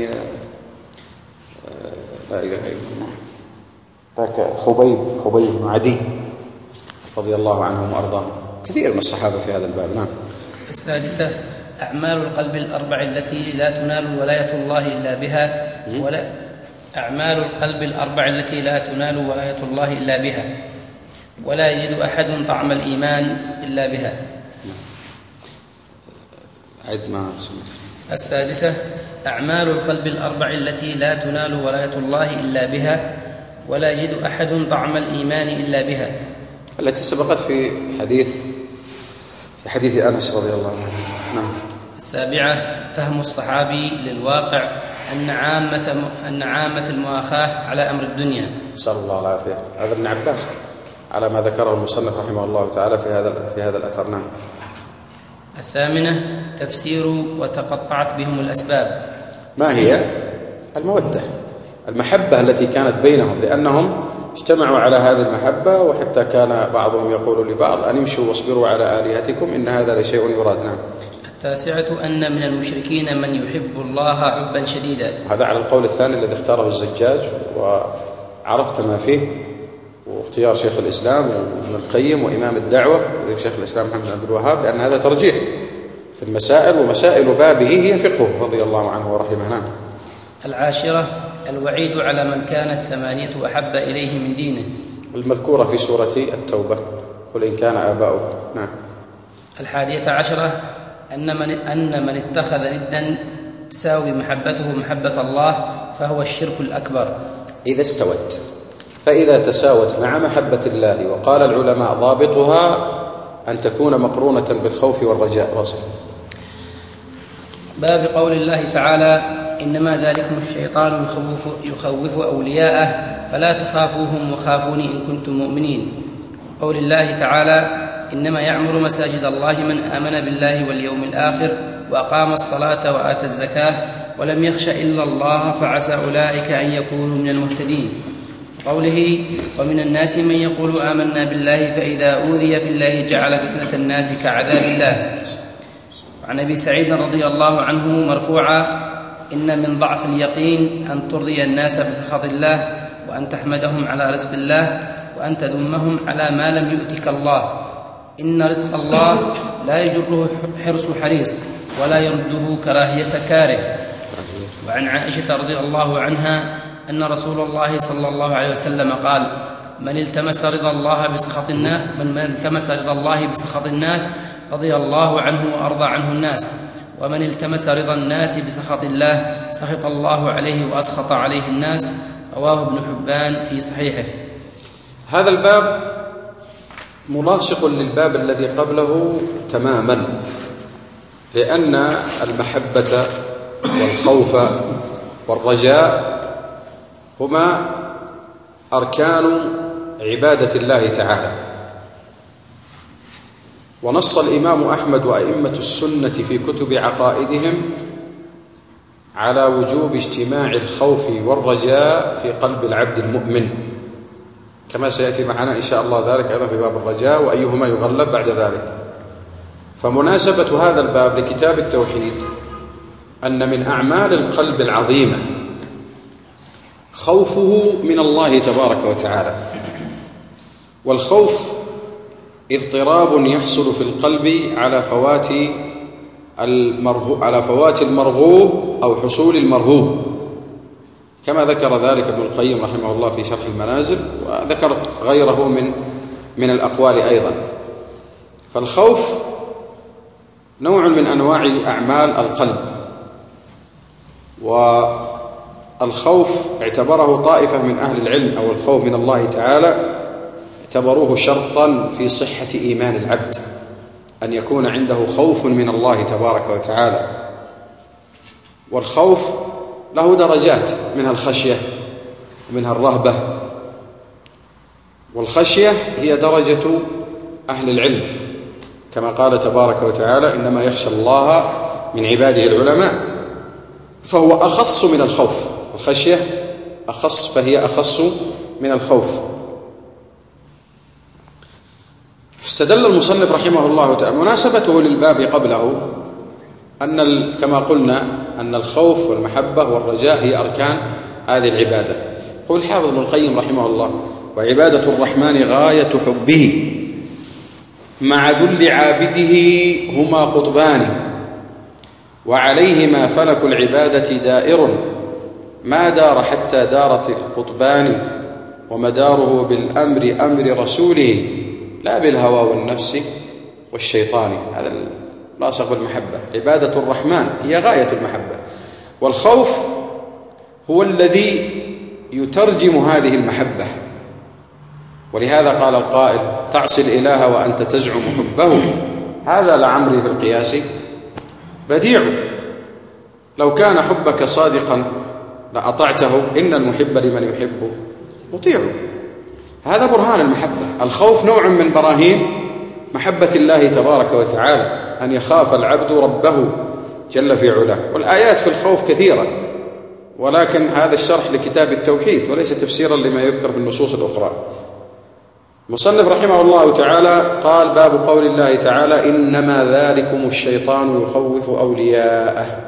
لا إله إلا الله، ذاك خبيب خبيب بن عدي رضي الله عنهم وأرضاهم، كثير من الصحابة في هذا الباب. نعم. السادسة أعمال القلب الأربع التي لا تنال ولاية الله إلا بها، ولا أعمال القلب الأربع التي لا تنال ولاية الله إلا بها، ولا يجد أحد طعم الإيمان إلا بها. عد ما سمعت. السادسة أعمال القلب الأربع التي لا تنال ولاية الله إلا بها، ولا يجد أحد طعم الإيمان إلا بها، التي سبقت في حديث في حديث أنس رضي الله عنه. نعم. السابعة فهم الصحابي للواقع أن عامة أن عامة المؤاخاة على أمر الدنيا. نسأل الله العافية. هذا ابن عباس على ما ذكره المصنف رحمه الله تعالى في هذا في هذا الأثر. نعم. الثامنة تفسير وتقطعت بهم الأسباب. ما هي؟ المودة، المحبة التي كانت بينهم، لأنهم اجتمعوا على هذه المحبة، وحتى كان بعضهم يقول لبعض أن امشوا واصبروا على آلهتكم إن هذا لشيء يراد. نعم. التاسعة أن من المشركين من يحب الله حبا شديدا. هذا على القول الثاني الذي اختاره الزجاج، وعرفت ما فيه، واختيار شيخ الإسلام وابن القيم وإمام الدعوة شيخ الإسلام محمد بن عبد الوهاب، لأن هذا ترجيح في المسائل، ومسائل بابه هي فقه رضي الله عنه ورحمه. نعم. العاشرة الوعيد على من كانت ثمانية أحب إليه من دينه، المذكورة في سورة التوبة، قل إن كان آباؤكم. نعم. الحادية عشرة أن من, أن من اتخذ ندا تساوي محبته محبة الله فهو الشرك الأكبر إذا استوت. فإذا تساوت مع محبة الله، وقال العلماء ضابطها أن تكون مقرونة بالخوف والرجاء. وصل. باب قول الله تعالى إنما ذلكم الشيطان يخوف, يخوف أولياءه فلا تخافوهم وخافوني إن كنتم مؤمنين. قول الله تعالى إنما يعمر مساجد الله من آمن بالله واليوم الآخر وأقام الصلاة وآتى الزكاة ولم يخش إلا الله فعسى أولئك أن يكونوا من المهتدين. قوله ومن الناس من يقول آمنا بالله فإذا أوذي في الله جعل فتنة الناس كعذاب الله. عن أبي سعيد رضي الله عنه مرفوعا إن من ضعف اليقين أن ترضي الناس بسخط الله، وأن تحمدهم على رزق الله، وأن تذمهم على ما لم يؤتك الله. إن رزق الله لا يجره حرص حريص ولا يرده كراهية كاره. وعن عائشة رضي الله عنها أن رسول الله صلى الله عليه وسلم قال من التمس رضا الله بسخط الناس من التمس رضا الله بسخط الناس رضي الله عنه وأرضى عنه الناس، ومن التمس رضا الناس بسخط الله سخط الله عليه وأسخط عليه الناس. رواه ابن حبان في صحيحه. هذا الباب ملاصق للباب الذي قبله تماما، لأن المحبة والخوف والرجاء هما أركان عبادة الله تعالى، ونص الإمام أحمد وأئمة السنة في كتب عقائدهم على وجوب اجتماع الخوف والرجاء في قلب العبد المؤمن، كما سيأتي معنا إن شاء الله ذلك أيضا في باب الرجاء وأيهما يغلب بعد ذلك. فمناسبة هذا الباب لكتاب التوحيد أن من أعمال القلب العظيمة خوفه من الله تبارك وتعالى. والخوف اضطراب يحصل في القلب على فوات المرغوب على فوات المرغوب أو حصول المرهوب، كما ذكر ذلك ابن القيم رحمه الله في شرح المنازل، وذكر غيره من من الأقوال أيضا. فالخوف نوع من أنواع أعمال القلب، والخوف اعتبره طائفة من أهل العلم أو الخوف من الله تعالى اعتبروه شرطا في صحة إيمان العبد، أن يكون عنده خوف من الله تبارك وتعالى. والخوف له درجات، منها الخشية ومنها الرهبة. والخشية هي درجة أهل العلم، كما قال تبارك وتعالى إنما يخشى الله من عباده العلماء، فهو أخص من الخوف. الخشية أخص، فهي أخص من الخوف. استدل المصنف رحمه الله تعالى مناسبته للباب قبله أن كما قلنا أن الخوف والمحبة والرجاء هي أركان هذه العبادة. يقول الحافظ ابن القيم رحمه الله: وعبادة الرحمن غاية حبه مع ذل عابده هما قطبان، وعليهما فلك العبادة دائر ما دار حتى دارت القطبان، ومداره بالأمر أمر رسوله لا بالهوى والنفس والشيطان. هذا لاصق بالمحبة. عبادة الرحمن هي غاية المحبة، والخوف هو الذي يترجم هذه المحبة. ولهذا قال القائل: تعصي الإله وأنت تزعم حبه، هذا لعمري في القياس بديع. لو كان حبك صادقا لأطعته، إن المحب لمن يحب مطيع. هذا برهان المحبة. الخوف نوع من براهين محبة الله تبارك وتعالى، أن يخاف العبد ربه جل في علاه. والآيات في الخوف كثيرة، ولكن هذا الشرح لكتاب التوحيد وليس تفسيرا لما يذكر في النصوص الأخرى. المصنف رحمه الله تعالى قال: باب قول الله تعالى: إنما ذلكم الشيطان يخوف أولياءه.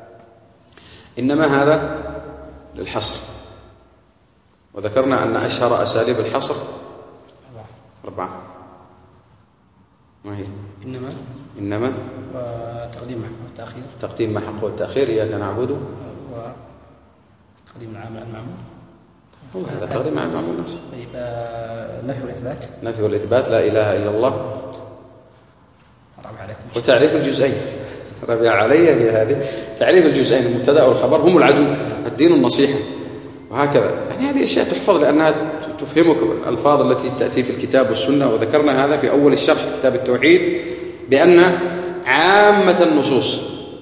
إنما هذا للحصر، وذكرنا أن أشهر أساليب الحصر أربعة. ما هي؟ إنما إنما وتقديم مع حق والتأخير، تقديم مع حق والتأخير، إياك نعبد، وتقديم العامل على المعمول. هو هذا تقديم على المعمول نفسه. طيب، النفي والإثبات. نفي والإثبات: لا إله إلا الله. رابع عليكم. وتعريف الجزئين. ربيع علي هي هذه تعريف الجزئين، المبتدأ والخبر هم العدو، الدين النصيحة، وهكذا. يعني هذه أشياء تحفظ لأنها تفهمك الألفاظ التي تأتي في الكتاب والسنة. وذكرنا هذا في أول الشرح كتاب التوحيد، بأن عامة النصوص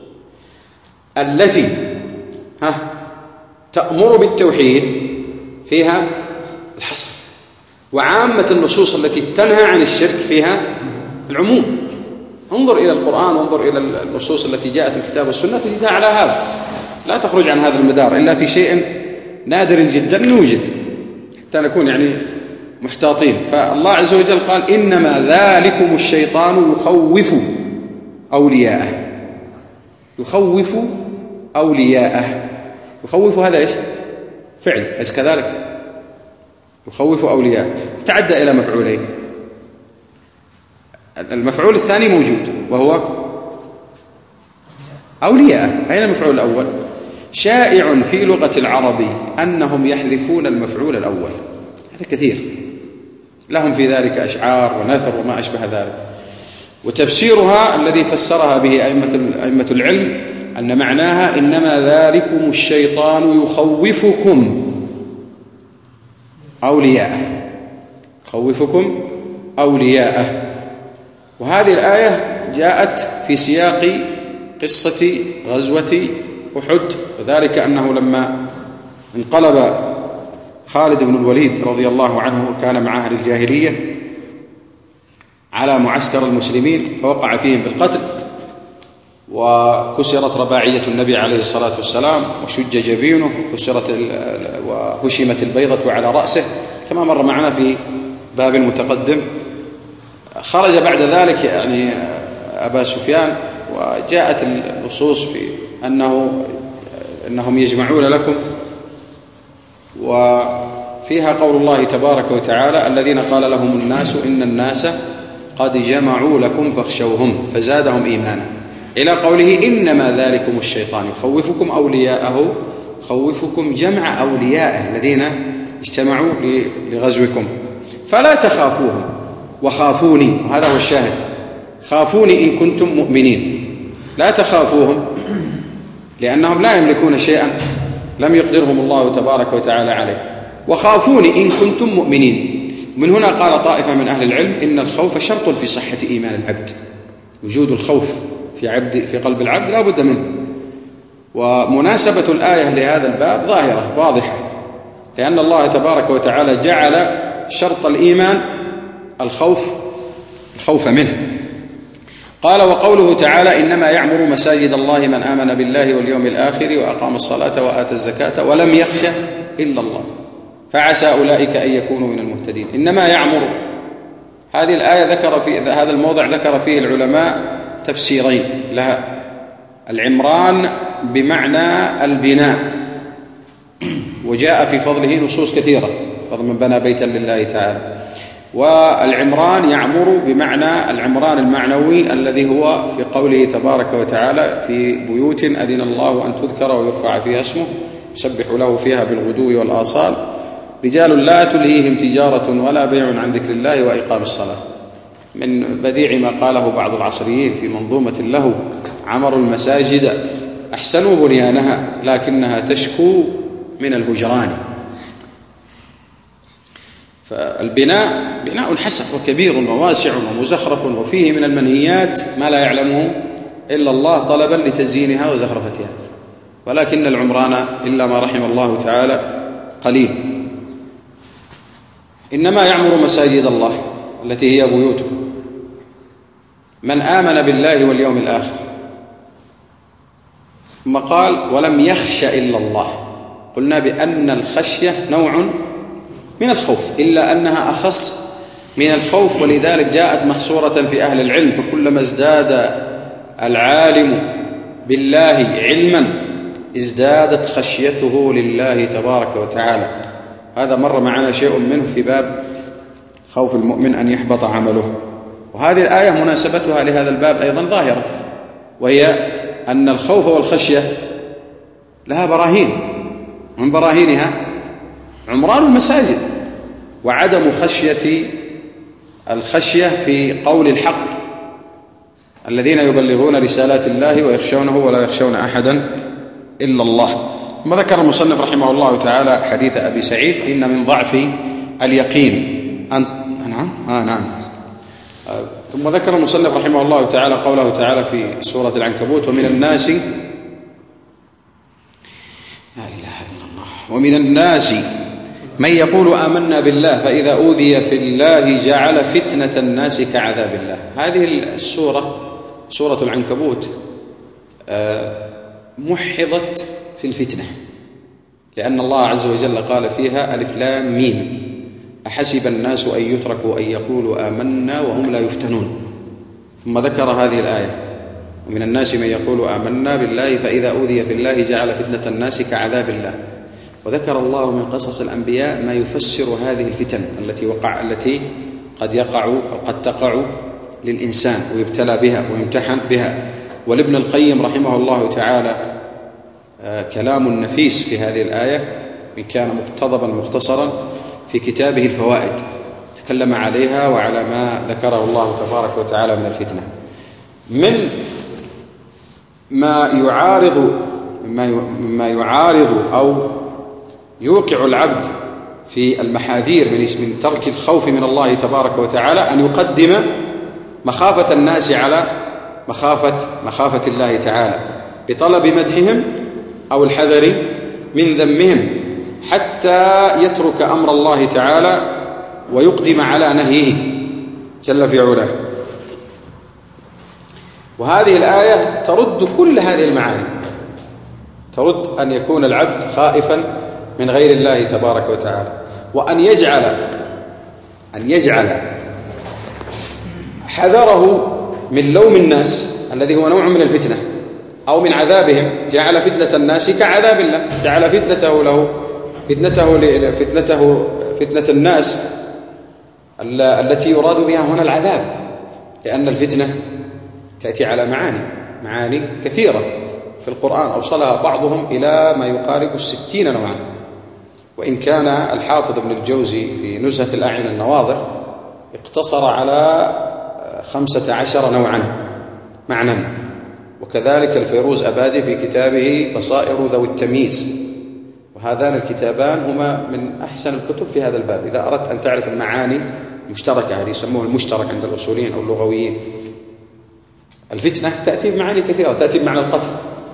التي ها تأمر بالتوحيد فيها الحصر، وعامة النصوص التي تنهى عن الشرك فيها العموم. انظر إلى القرآن وانظر إلى النصوص التي جاءت في الكتاب والسنة تجدها على هذا، لا تخرج عن هذا المدار إلا في شيء نادر جدا يوجد، حتى نكون يعني محتاطين. فالله عز وجل قال: إنما ذلكم الشيطان يخوف أولياءه. يخوف أولياءه. يخوف هذا إيش؟ فعل، أليس كذلك؟ يخوف أولياءه. تعدى إلى مفعولين. المفعول الثاني موجود وهو أولياء. أين المفعول الأول؟ شائع في لغة العرب أنهم يحذفون المفعول الأول، هذا كثير، لهم في ذلك أشعار ونثر وما أشبه ذلك. وتفسيرها الذي فسرها به أئمة العلم أن معناها: إنما ذلكم الشيطان يخوفكم أولياءه. يخوفكم أولياءه. وهذه الآية جاءت في سياق قصة غزوة أحد، وذلك أنه لما انقلب خالد بن الوليد رضي الله عنه، كان مع أهل الجاهلية، على معسكر المسلمين فوقع فيهم بالقتل، وكسرت رباعية النبي عليه الصلاة والسلام وشج جبينه وكسرت وهشمت البيضة على رأسه كما مر معنا في باب متقدم. خرج بعد ذلك يعني أبا سفيان، وجاءت النصوص في أنه أنهم يجمعون لكم، وفيها قول الله تبارك وتعالى: الذين قال لهم الناس إن الناس قد جمعوا لكم فاخشوهم فزادهم إيمانا، إلى قوله: إنما ذلكم الشيطان يخوفكم أولياءه، يخوفكم جمع أوليائه الذين اجتمعوا لغزوكم، فلا تخافوهم وخافوني. وهذا هو الشاهد: خافوني إن كنتم مؤمنين، لا تخافوهم لأنهم لا يملكون شيئا لم يقدرهم الله تبارك وتعالى عليه، وخافوني إن كنتم مؤمنين. من هنا قال طائفة من أهل العلم إن الخوف شرط في صحة إيمان العبد، وجود الخوف في عبد في قلب العبد لا بد منه. ومناسبة الآية لهذا الباب ظاهرة واضحة، لأن الله تبارك وتعالى جعل شرط الإيمان الخوف الخوف منه. قال: وقوله تعالى: إنما يعمر مساجد الله من آمن بالله واليوم الآخر وأقام الصلاة وآتى الزكاة ولم يخش إلا الله فعسى أولئك أن يكونوا من المهتدين. إنما يعمر، هذه الآية ذكر في هذا الموضع ذكر فيه العلماء تفسيرين لها: العمران بمعنى البناء، وجاء في فضله نصوص كثيرة، فضل من بنى بيتا لله تعالى. والعمران يعمر بمعنى العمران المعنوي الذي هو في قوله تبارك وتعالى: في بيوت أذن الله أن تذكر ويرفع فيها اسمه يسبح له فيها بالغدو والآصال رجال لا تلهيهم تجارة ولا بيع عن ذكر الله وإقام الصلاة. من بديع ما قاله بعض العصريين في منظومة له: عمروا المساجد أحسنوا بنيانها لكنها تشكو من الهجران. فالبناء بناء حسن وكبير وواسع ومزخرف، وفيه من المنهيات ما لا يعلمه إلا الله طلبا لتزيينها وزخرفتها، ولكن العمران إلا ما رحم الله تعالى قليل. إنما يعمر مساجد الله التي هي بيوتكم من آمن بالله واليوم الآخر. ثم قال: ولم يخش إلا الله. قلنا بأن الخشية نوع من الخوف، إلا أنها أخص من الخوف، ولذلك جاءت محصورة في أهل العلم. فكلما ازداد العالم بالله علما ازدادت خشيته لله تبارك وتعالى. هذا مر معنا شيء منه في باب خوف المؤمن أن يحبط عمله. وهذه الآية مناسبتها لهذا الباب أيضا ظاهرة، وهي أن الخوف والخشية لها براهين، من براهينها عمران المساجد، وعدم خشية الخشية في قول الحق: الذين يبلغون رسالات الله ويخشونه ولا يخشون أحدا إلا الله. ثم ذكر المصنف رحمه الله تعالى حديث أبي سعيد: إن من ضعف اليقين أن نعم آه نعم آه. ثم ذكر المصنف رحمه الله تعالى قوله تعالى في سورة العنكبوت: ومن الناس لا إله إلا الله ومن الناس من يقول آمنا بالله فإذا أوذي في الله جعل فتنة الناس كعذاب الله. هذه السورة سورة العنكبوت محضت في الفتنة، لأن الله عز وجل قال فيها: ألف لام ميم أحسب الناس أن يتركوا أن يقولوا آمنا وهم لا يفتنون. ثم ذكر هذه الآية: ومن الناس من يقول آمنا بالله فإذا أوذي في الله جعل فتنة الناس كعذاب الله. وذكر الله من قصص الأنبياء ما يفسر هذه الفتن التي وقع التي قد يقع أو قد تقع للإنسان ويبتلى بها ويمتحن بها. ولابن القيم رحمه الله تعالى كلام نفيس في هذه الآية، إن كان مقتضبا مختصرا في كتابه الفوائد، تكلم عليها وعلى ما ذكره الله تبارك وتعالى من الفتنة. من ما يعارض مما يعارض أو يوقع العبد في المحاذير من ترك الخوف من الله تبارك وتعالى أن يقدم مخافة الناس على مخافة مخافة الله تعالى، بطلب مدحهم أو الحذر من ذمهم، حتى يترك أمر الله تعالى ويقدم على نهيه جل في علاه. وهذه الآية ترد كل هذه المعاني، ترد أن يكون العبد خائفا من غير الله تبارك وتعالى، وأن يجعل أن يجعل حذره من لوم الناس الذي هو نوع من الفتنة أو من عذابهم. جعل فتنة الناس كعذاب الله، جعل فتنته له فتنته فتنته فتنة الناس التي يراد بها هنا العذاب، لأن الفتنة تأتي على معاني معاني كثيرة في القرآن أوصلها بعضهم إلى ما يقارب الستين نوعا، وإن كان الحافظ ابن الجوزي في نزهة الأعين النواظر اقتصر على خمسة عشر نوعا معنى، وكذلك الفيروز أبادي في كتابه بصائر ذوي التمييز، وهذان الكتابان هما من أحسن الكتب في هذا الباب إذا أردت أن تعرف المعاني المشتركة، هذه يسموها المشترك عند الأصوليين أو اللغويين. الفتنة تأتي بمعاني كثيرة، تأتي بمعنى القتل،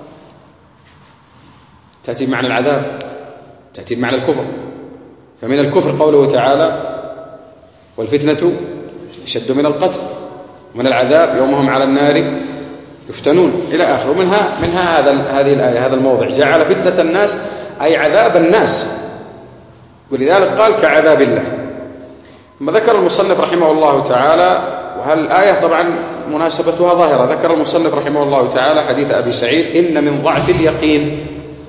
تأتي بمعنى العذاب، تأتي بمعنى الكفر. فمن الكفر قوله تعالى والفتنة أشد من القتل، ومن العذاب يومهم على النار يفتنون إلى آخر. ومنها منها هذا هذه الآية هذا الموضع، جعل فتنة الناس أي عذاب الناس، ولذلك قال كعذاب الله. ثم ذكر المصنف رحمه الله تعالى، وهل الآية طبعا مناسبتها ظاهرة، ذكر المصنف رحمه الله تعالى حديث أبي سعيد إن من ضعف اليقين،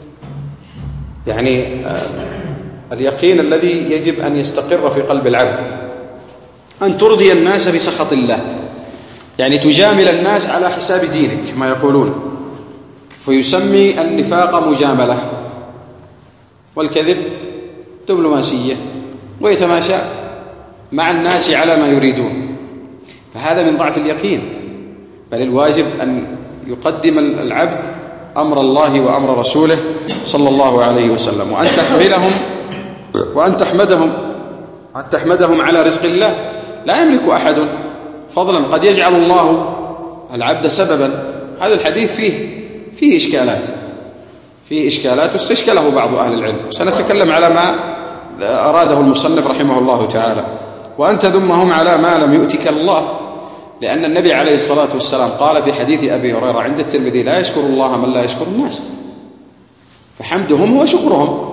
يعني اليقين الذي يجب أن يستقر في قلب العبد، أن ترضي الناس بسخط الله، يعني تجامل الناس على حساب دينك ما يقولون، فيسمي النفاق مجاملة والكذب دبلوماسية، ويتماشى مع الناس على ما يريدون. فهذا من ضعف اليقين، بل الواجب أن يقدم العبد أمر الله وأمر رسوله صلى الله عليه وسلم، وأن تحملهم وأن تحمدهم أن تحمدهم على رزق الله. لا يملك أحد فضلا، قد يجعل الله العبد سببا. هذا الحديث فيه فيه إشكالات فيه إشكالات واستشكله بعض أهل العلم، سنتكلم على ما أراده المصنف رحمه الله تعالى. وأن تذمهم على ما لم يؤتك الله، لأن النبي عليه الصلاة والسلام قال في حديث أبي هريرة عند الترمذي لا يشكر الله من لا يشكر الناس، فحمدهم هو شكرهم.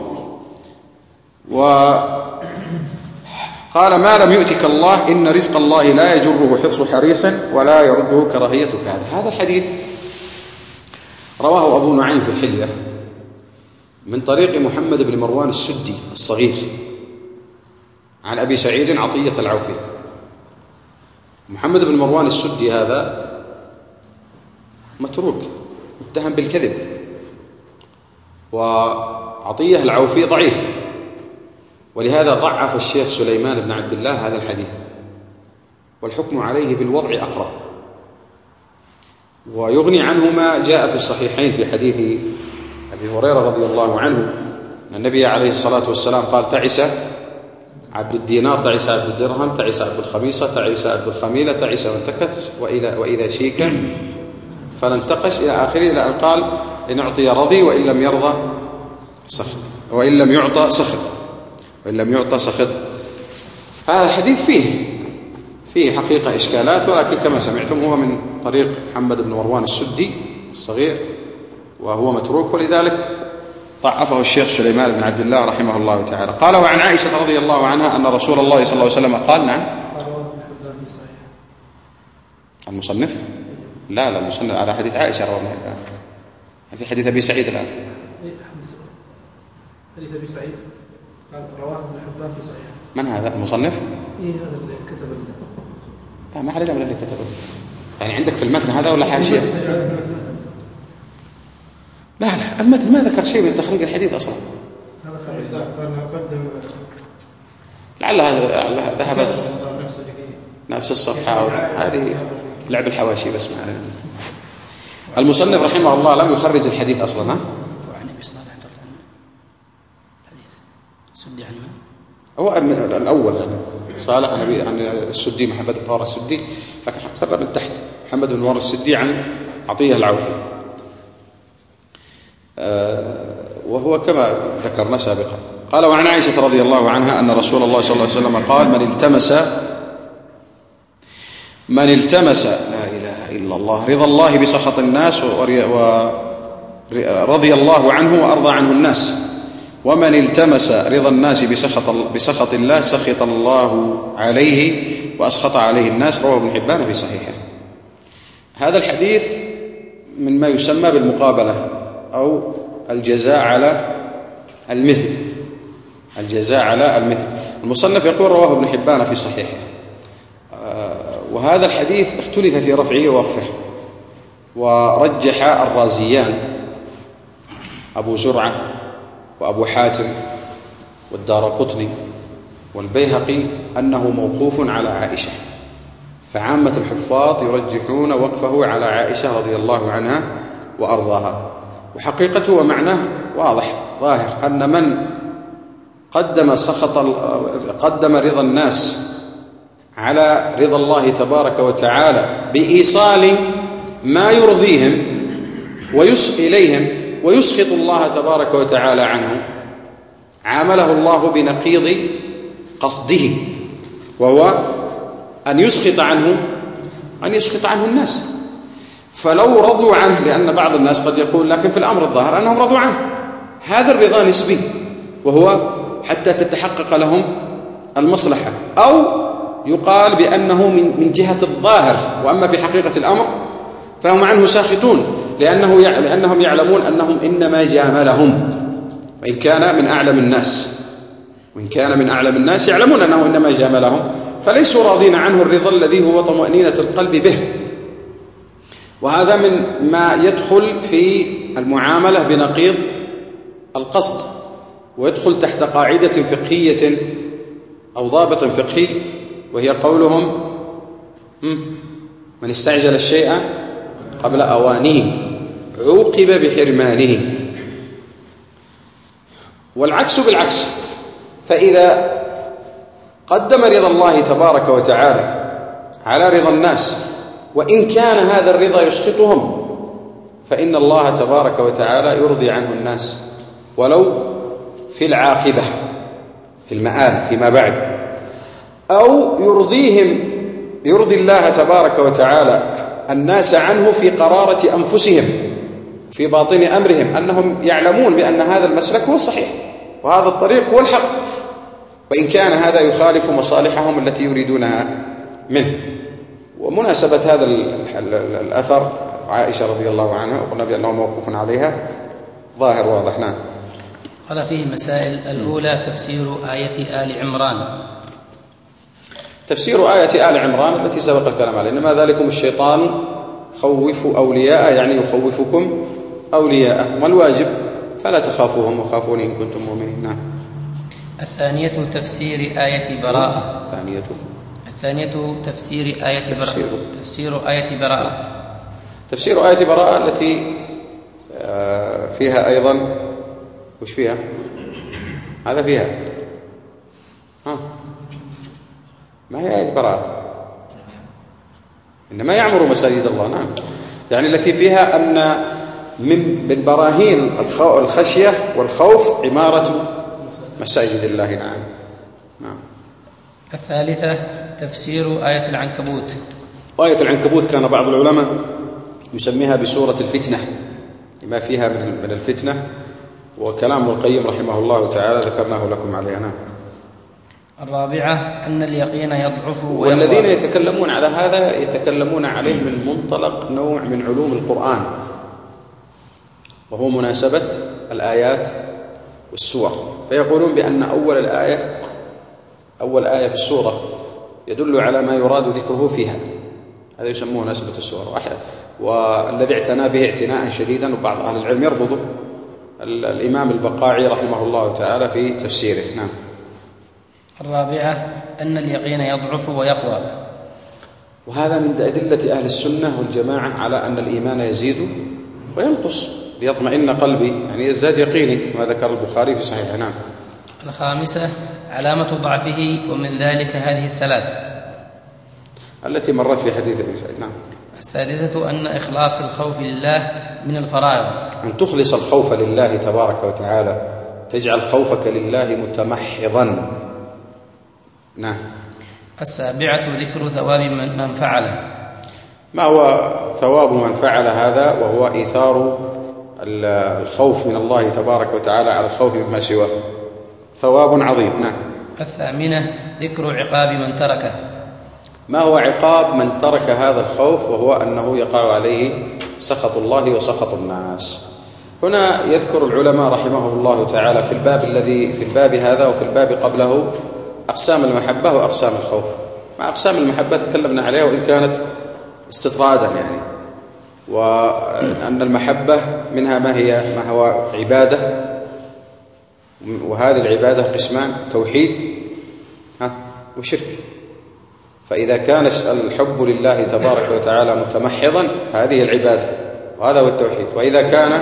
وقال ما لم يؤتك الله إن رزق الله لا يجره حرص حريص ولا يرده كراهية كاره. هذا الحديث رواه أبو نعيم في الحلية من طريق محمد بن مروان السدي الصغير عن أبي سعيد عطية العوفي. محمد بن مروان السدي هذا متروك متهم بالكذب، وعطية العوفي ضعيف، ولهذا ضعف الشيخ سليمان بن عبد الله هذا الحديث، والحكم عليه بالوضع أقرب. ويغني عنه ما جاء في الصحيحين في حديث أبي هريرة رضي الله عنه أن النبي عليه الصلاة والسلام قال تعس عبد الدينار، تعس عبد الدرهم، تعس عبد الخميصة، تعس عبد الخميلة، تعس وانتكث، وإذا شيك فلا انتقش إلى آخره، إلى أن قال إن أعطي رضي وإن لم يرضى سخط، وإن لم يعطى سخط، وإن لم يعطى سخط. هذا الحديث فيه فيه حقيقة إشكالات، ولكن كما سمعتم هو من طريق محمد بن مروان السدي الصغير وهو متروك، ولذلك ضعفه الشيخ سليمان بن عبد الله رحمه الله تعالى. قال وعن عائشة رضي الله عنها أن رسول الله صلى الله عليه وسلم قال نعم المصنف لا لا المصنف على حديث عائشة رواه الآن، في حديث أبي سعيد الآن حديث أبي سعيد قال رواه ابن حبان في صحيح. من هذا المصنف؟ إيه هذا اللي كتب لا ما علينا من اللي كتبه، يعني عندك في المتن هذا ولا حاشية؟ لا لا المتن ما ذكر شيء من تخريج الحديث أصلا. لعلها ذهبت نفس الصفحة أو هذه لعب الحواشي بس ما علينا. المصنف رحمه الله لم يخرج الحديث أصلا. ها؟ وعن أبي صالح حديث سدي عنه هو الأول يعني صالح عن السدي محمد بن مروان السدي، لكن حصل من تحت محمد بن مروان السدي عن عطية العوفي، وهو كما ذكرنا سابقا. قال وعن عائشة رضي الله عنها أن رسول الله صلى الله عليه وسلم قال من التمس من التمس لا إله إلا الله رضا الله بسخط الناس ورضي الله عنه وأرضى عنه الناس، ومن التمس رضا الناس بسخط, بسخط الله سخط الله عليه وأسخط عليه الناس. رواه ابن حبان في صحيحه. هذا الحديث من ما يسمى بالمقابلة أو الجزاء على المثل، الجزاء على المثل. المصنف يقول رواه ابن حبان في صحيحه، وهذا الحديث اختلف في رفعه ووقفه، ورجح الرازيان أبو زرعة وأبو حاتم والدارقطني والبيهقي أنه موقوف على عائشة، فعامة الحفاظ يرجحون وقفه على عائشة رضي الله عنها وأرضاها. وحقيقته ومعناه واضح ظاهر، أن من قدم سخط قدم رضا الناس على رضا الله تبارك وتعالى بإيصال ما يرضيهم ويسخ إليهم ويسخط الله تبارك وتعالى عنه، عامله الله بنقيض قصده، وهو أن يسخط عنه أن يسخط عنه الناس. فلو رضوا عنه، لأن بعض الناس قد يقول لكن في الأمر الظاهر أنهم رضوا عنه، هذا الرضا نسبي، وهو حتى تتحقق لهم المصلحة، أو يقال بأنه من جهة الظاهر، وأما في حقيقة الأمر فهم عنه ساخطون، لأنه لأنهم يعلمون أنهم إنما جاملهم، وإن كان من أعلم الناس وإن كان من أعلم الناس يعلمون أنه إنما جاملهم، فليسوا راضين عنه الرضا الذي هو طمأنينة القلب به. وهذا من ما يدخل في المعاملة بنقيض القصد، ويدخل تحت قاعدة فقهية أو ضابط فقهي، وهي قولهم من استعجل الشيء قبل أوانه عوقب بحرمانه. والعكس بالعكس، فإذا قدم رضا الله تبارك وتعالى على رضا الناس وإن كان هذا الرضا يسخطهم، فإن الله تبارك وتعالى يرضي عنه الناس ولو في العاقبة في المآل فيما بعد، أو يرضيهم يرضي الله تبارك وتعالى الناس عنه في قرارة أنفسهم في باطن أمرهم، أنهم يعلمون بأن هذا المسلك هو الصحيح وهذا الطريق هو الحق، وإن كان هذا يخالف مصالحهم التي يريدونها منه. ومناسبة هذا الأثر عائشة رضي الله عنها، وقلنا بأنه موقوف عليها، ظاهر واضح. نعم. قال فيه مسائل. الأولى تفسير آية آل عمران. تفسير آية آل عمران التي سبق الكلام عليها، إنما ذلكم الشيطان خوفوا أولياءه، يعني يخوفكم أولياءه، والواجب فلا تخافوهم وخافوني إن كنتم مؤمنين. نعم. الثانية تفسير آية براءة. الثانية الثانية تفسير آية براءة. تفسير آية براءة. تفسير آية براءة التي فيها أيضا وش فيها؟ هذا فيها ها ما هي آية براءة، إنما يعمر مساجد الله. نعم. يعني التي فيها أن من براهين الخشية والخوف عمارة مساجد الله. نعم. نعم. الثالثة تفسير آية العنكبوت. آية العنكبوت كان بعض العلماء يسميها بسورة الفتنة لما فيها من الفتنة، وكلام القيم رحمه الله تعالى ذكرناه لكم عليها. نعم. الرابعة أن اليقين يضعف ويقوى. والذين يتكلمون على هذا يتكلمون عليه من منطلق نوع من علوم القرآن، وهو مناسبة الآيات والسور، فيقولون بأن أول الآية أول آية في السورة يدل على ما يراد ذكره فيها، هذا يسمونه نسبة السورة، والذي اعتنى به اعتناء شديدا وبعض أهل العلم يرفضه الإمام البقاعي رحمه الله تعالى في تفسيره. نعم. الرابعة أن اليقين يضعف ويقوى، وهذا من أدلة أهل السنة والجماعة على أن الإيمان يزيد وينقص ليطمئن قلبي، يعني يزداد يقيني، ما ذكر البخاري في صحيحه. نعم. الخامسة علامة ضعفه، ومن ذلك هذه الثلاث التي مرت في حديث ابن سعيد. نعم. السادسة أن إخلاص الخوف لله من الفرائض، أن تخلص الخوف لله تبارك وتعالى، تجعل خوفك لله متمحضا. نعم. السابعة ذكر ثواب من فعله. ما هو ثواب من فعل هذا؟ وهو إيثار الخوف من الله تبارك وتعالى على الخوف مما سواه، ثواب عظيم. نعم. الثامنة ذكر عقاب من تركه. ما هو عقاب من ترك هذا الخوف؟ وهو أنه يقع عليه سخط الله وسخط الناس. هنا يذكر العلماء رحمه الله تعالى في الباب الذي في الباب هذا وفي الباب قبله أقسام المحبة وأقسام الخوف. مع أقسام المحبة تكلمنا عليها وإن كانت استطرادا، يعني وأن المحبة منها ما هي ما هو عبادة، وهذه العبادة قسمان: توحيد وشرك. فإذا كان الحب لله تبارك وتعالى متمحضا فهذه العبادة وهذا هو التوحيد، وإذا كان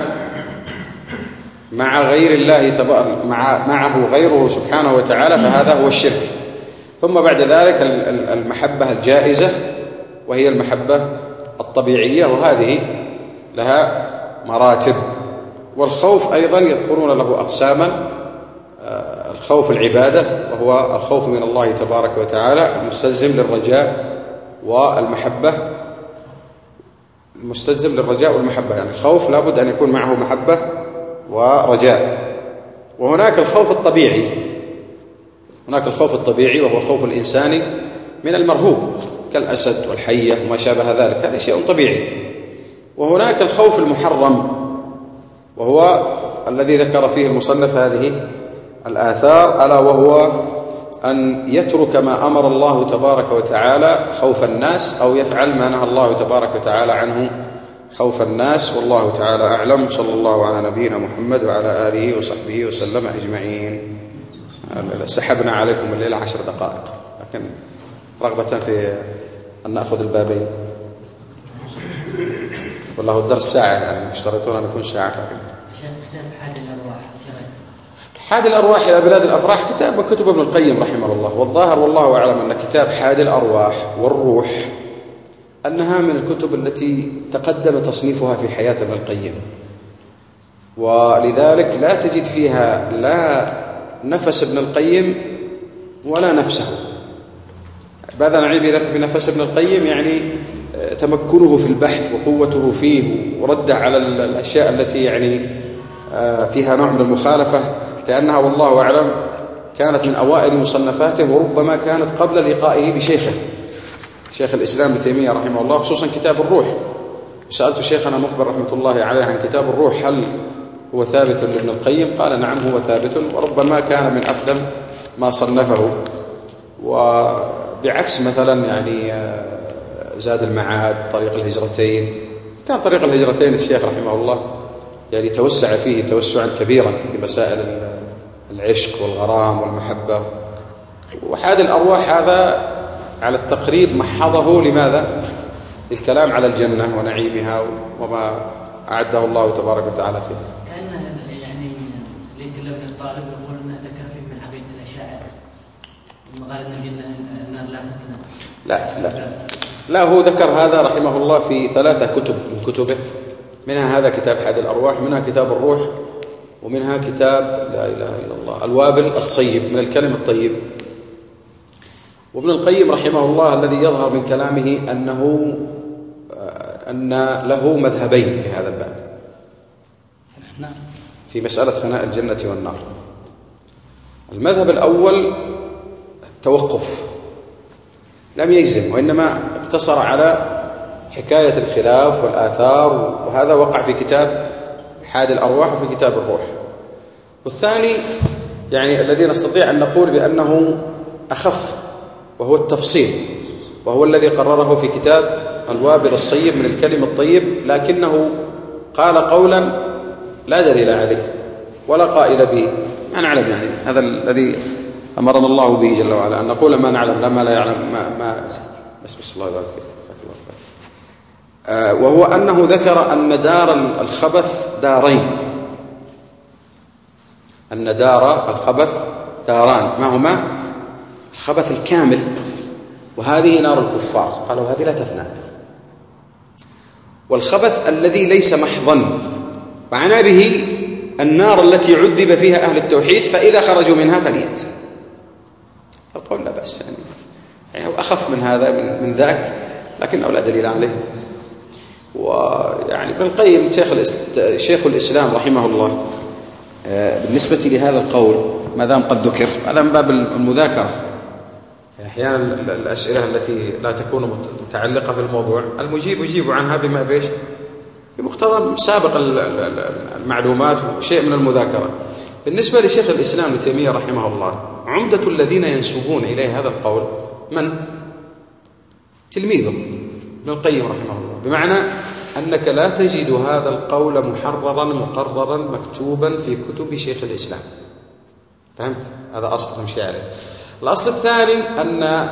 مع غير الله تبارك مع معه غيره سبحانه وتعالى فهذا هو الشرك. ثم بعد ذلك المحبة الجائزة وهي المحبة الطبيعية، وهذه لها مراتب. والخوف أيضا يذكرون له أقساما: الخوف العبادة وهو الخوف من الله تبارك وتعالى المستلزم للرجاء والمحبة، المستلزم للرجاء والمحبة، يعني الخوف لابد أن يكون معه محبة ورجاء. وهناك الخوف الطبيعي، هناك الخوف الطبيعي وهو الخوف الإنساني من المرهوب كالأسد والحية وما شابه ذلك، هذا شيء طبيعي. وهناك الخوف المحرم وهو الذي ذكر فيه المصنف هذه الآثار، ألا وهو أن يترك ما أمر الله تبارك وتعالى خوف الناس، أو يفعل ما نهى الله تبارك وتعالى عنه خوف الناس. والله تعالى أعلم. صلى الله على نبينا محمد وعلى آله وصحبه وسلم أجمعين. سحبنا عليكم الليلة عشر دقائق، لكن رغبة في أن نأخذ البابين. والله الدرس ساعة، يعني مشترطون أن يكون ساعة. حاد الأرواح إلى بلاد الأفراح كتاب من كتب ابن القيم رحمه الله، والظاهر والله أعلم أن كتاب حاد الأرواح والروح أنها من الكتب التي تقدم تصنيفها في حياة ابن القيم، ولذلك لا تجد فيها لا نفس ابن القيم ولا نفسه. ماذا نعني بنفس ابن القيم؟ يعني تمكنه في البحث وقوته فيه، ورد على الأشياء التي يعني فيها نوع من المخالفة، لأنها والله أعلم كانت من أوائل مصنفاته، وربما كانت قبل لقائه بشيخه شيخ الإسلام ابن تيمية رحمه الله، خصوصا كتاب الروح. سألت شيخنا مقبل رحمة الله عليه عن كتاب الروح هل هو ثابت لابن القيم؟ قال نعم هو ثابت، وربما كان من أقدم ما صنفه. وبعكس مثلا يعني زاد المعاد، طريق الهجرتين، كان طريق الهجرتين الشيخ رحمه الله يعني توسع فيه توسعا كبيرا في مسائل العشق والغرام والمحبة. وحاد الأرواح هذا على التقريب محضه لماذا؟ للكلام على الجنة ونعيمها وما أعده الله تبارك وتعالى فيه. كأنه يعني ذكر ابن الطالب يقول أنه ذكر فيه من عقيدة الأشاعرة، ثم قال أن النار لا تفنى. لا لا لا هو ذكر هذا رحمه الله في ثلاثة كتب من كتبه، منها هذا كتاب حاد الأرواح، منها كتاب الروح، ومنها كتاب لا إله إلا الله الوابل الصيب من الكلم الطيب. وابن القيم رحمه الله الذي يظهر من كلامه أنه أن له مذهبين في هذا الباب في مسألة فناء الجنة والنار. المذهب الأول التوقف، لم يجزم، وإنما اقتصر على حكاية الخلاف والآثار، وهذا وقع في كتاب حاد الأرواح وفي كتاب الروح. والثاني يعني الذي نستطيع أن نقول بأنه أخف، وهو التفصيل، وهو الذي قرره في كتاب الوابل الصيب من الكلم الطيب، لكنه قال قولا لا دليل عليه ولا قائل به، ما نعلم. يعني هذا الذي أمرنا الله به جل وعلا أن نقول ما نعلم لا ما لا يعلم ما, ما بس بس الله يبارك فيك. آه وهو أنه ذكر أن دار الخبث دارين، أن دار الخبث داران، ما هما؟ الخبث الكامل وهذه نار الكفار، قالوا هذه لا تفنى، والخبث الذي ليس محضا معنى به النار التي عذب فيها أهل التوحيد، فإذا خرجوا منها فنيت. القول لا بأس يعني. يعني هو أخف من هذا من, من ذاك، لكنه لا دليل عليه. ويعني ابن القيم شيخ شيخ الإسلام رحمه الله بالنسبة لهذا القول ما دام قد ذكر هذا من باب المذاكرة. أحيانا الأسئلة التي لا تكون متعلقة بالموضوع المجيب يجيب عنها بما بيش بمقتضى سابق المعلومات وشيء من المذاكرة. بالنسبة لشيخ الإسلام ابن تيمية رحمه الله عمدة الذين ينسبون إليه هذا القول من؟ تلميذه ابن القيم رحمه الله، بمعنى أنك لا تجد هذا القول محررا مقررا مكتوبا في كتب شيخ الإسلام. فهمت؟ هذا أصل نمشي عليه. الأصل الثاني أن